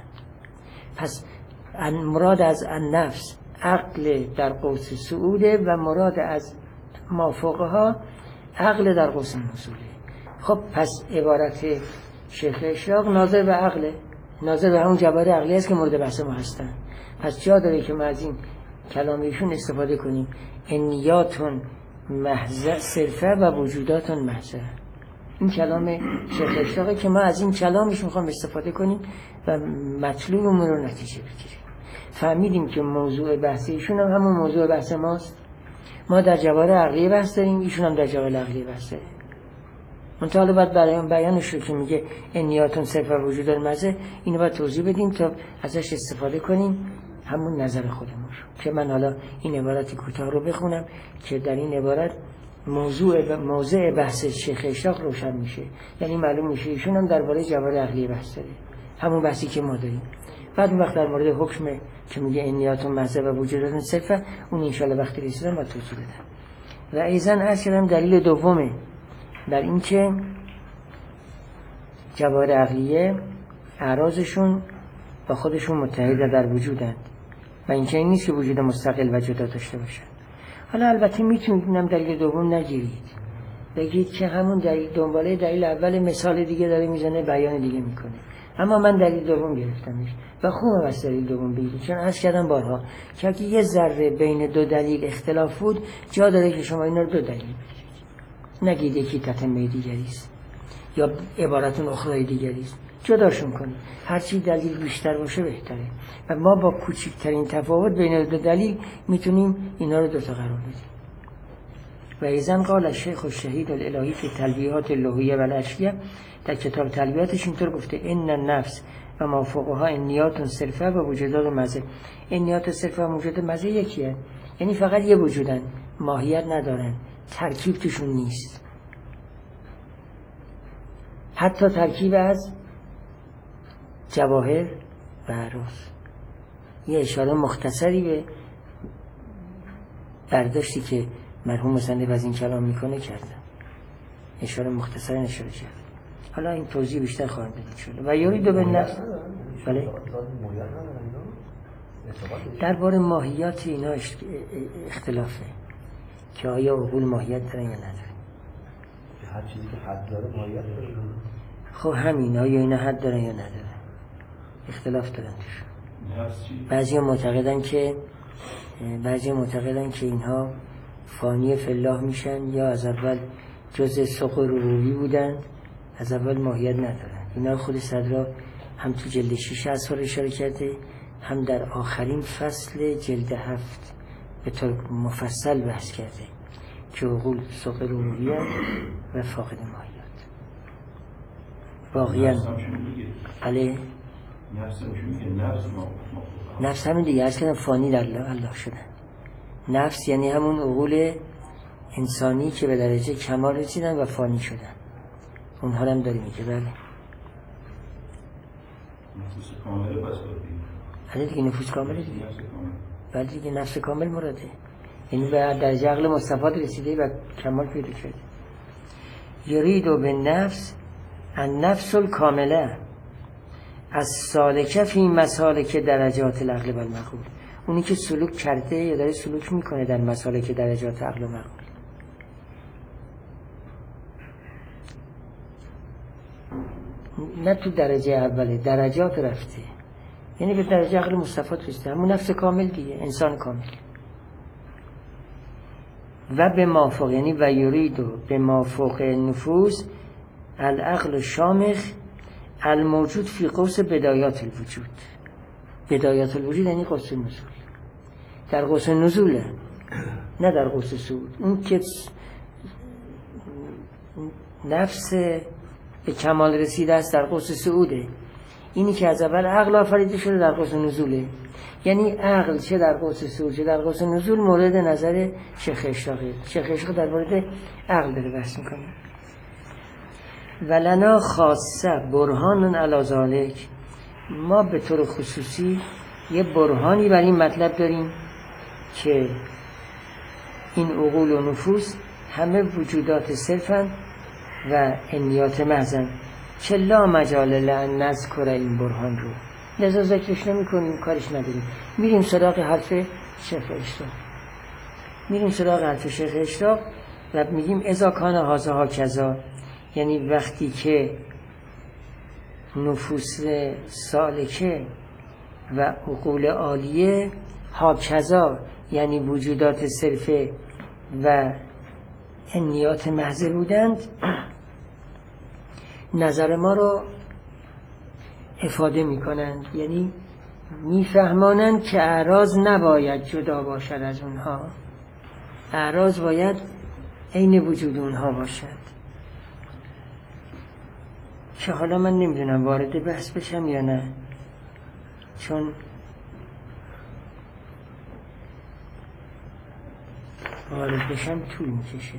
پس مراد از النفس عقل در قوس صعوده و مراد از مافوقها عقل در قوس نزوله. خب پس عبارت شیخ اشراق ناظر به عقله، ناظر به همون جواهر عقلی است که مورد بحث ما هستن. پس جا داره که ما از این کلامیشون استفاده کنیم. انیاتون محض صرفه و وجوداتون محضه. این کلام شیخ اشراقه که ما از این کلامش میخوام استفاده کنیم و مطلوبمون رو نتیجه بگیریم. فهمیدیم که موضوع بحث ایشون هم همون موضوع بحث ماست. ما در جواهر عقلی بحث داریم، ایشون هم در جواهر عقلی بحث داریم. منطقه باید برای بیانش رو که میگه انیاتون صرف و وجود المزه، اینو باید توضیح بدیم تا ازش استفاده کنیم همون نظر خودمون رو. که من حالا این عبارت کوتاه رو بخونم که در این عبارت موضوع بحث شیخ اشراق روشن میشه. یعنی معلوم میشه ایشون هم درباره جواهر عقلی بحث داره، همون بحثی که ما داریم. بعد اون وقت در مورد حکم که میگه انیاتون محض و وجوداتون صرفه، اون انشالله وقتی رسیدم و توضیح بدم. و ایضاً عرض کردم دلیل دومه بر این که جواهر عقلیه اعراضشون با خودشون متحد در وجودند و اینکه این نیست که وجود مستقل و جدا داشته باشن. حالا البته میتونید دلیل دوم نگیرید، بگید که همون دلیل دنباله دلیل اول مثال دیگه داره میزنه، بیان دیگه میکنه، اما من دلیل دوم گرفتمش و خوبه از دلیل دوم بگید، چون عرض کردم بارها که اگه یه ذره بین دو دلیل اختلاف بود جا داره که شما اینا رو دو دلیل بگید، نگید یکی تتمه دیگریست یا عبارتون اخرای دیگریست، جداشون کنید، هرچی دلیل بیشتر باشه بهتره و ما با کوچکترین تفاوت بین دو دلیل میتونیم اینا رو دوتا قرار بدیم. و ایزن قال الشیخ الشهید الالهی فی تلبیحات اللهیه و الاشیاء، در کتاب تلبیحاتش اینطور گفته ان النفس و ما فوقها انیات صرفه و وجودات مزه. انیات صرفه و وجودات مزه یکیه، یعنی فقط یه وجودن، ماهیت ندارن، ترکیب توشون نیست، حتی ترکیب از جواهر و اعراض. یه اشاره مختصری به برداشتی که مرحوم مصنف از این کلام میکنه کردم، اشاره مختصری اشاره کرد. حالا این توضیح بیشتر خواهم بدید شده. و یورید به نفس بله درباره ماهیات اینا اختلافه که آیا عقول ماهیت دارن یا ندارن. هر چیزی که حد داره ماهیت داره. خب همین آیا اینا حد دارن یا ندارن اختلاف دارن توش. بعضی معتقدن که اینها فانی فی الله میشن یا از اول جزء سوق ربوبی بودن، از اول ماهیت ندارن. اینا خود صدرا هم تو جلد 6 اصفار اشاره کرده، هم در آخرین فصل جلد 7 به طور مفصل بحث کرده که عقول سوق ربوبیت و فاقد ماهیت. واقعا بله نفس همین دیگه از که فانی در الله شدن. نفس یعنی همون عقول انسانی که به درجه کمال رسیدن و فانی شدن، اونها هم داریم که بله نفس کامله پس بله دیگه نفوس کامله دیگه بله دیگه نفس کامل مراده، یعنی به درجه عقل مصطفی رسیده و کمال پیدا کرده. یریدو به نفس النفس الکامله از سالکه فی مسالک درجات العقل و المعقول، اونی که سلوک کرده یا داره سلوک میکنه در مسالک درجات عقل و معقول. نه تو درجه اوله، درجات رفته، یعنی به درجه عقل مصطفی رسیده، همون نفس کامل دیگه، انسان کامل. و به مافوق یعنی و یریدو به مافوق نفوس العقل شامخ الموجود فی قوس بدایات الوجود. بدایات الوجود یعنی قوس نزول، در قوس نزوله نه در قوس صعود. اون که نفس به کمال رسیده است در قوس صعوده، اینی که از اول عقل آفریده شده در قوس نزوله، یعنی عقل چه در قوس صعود چه در قوس نزول مورد نظر شیخ اشراقی. شیخ اشراق در مورد عقل داره بحث میکنه. ولنا خاصه برهان علی ذالک، ما به طور خصوصی یه برهانی بر این مطلب داریم که این عقول و نفوس همه وجودات صرفن و انیات محضن، چه لا مجال لأن نذکر این برهان رو، لذا ذکرش نمی کنیم، کارش نداریم، میریم سراغ حرف شیخ اشراق و میگیم اذا کان هذا هکذا، یعنی وقتی که نفوس سالکه و عقول عالیه هکذا یعنی وجودات صرفه و انیات محض بودند، نظر ما رو افاده میکنند، یعنی میفهمانند که اعراض نباید جدا باشد از اونها، اعراض باید عین وجود اونها باشد. که حالا من نمیدونم وارد بحث بشم یا نه، چون وارد بشم طول میکشه.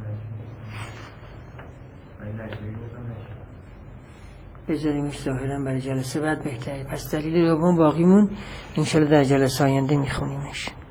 بذاریمش ظاهرا برای جلسه بعد بهتره. پس دلیل دوم باقیمون انشالله در جلسه آینده میخونیمش.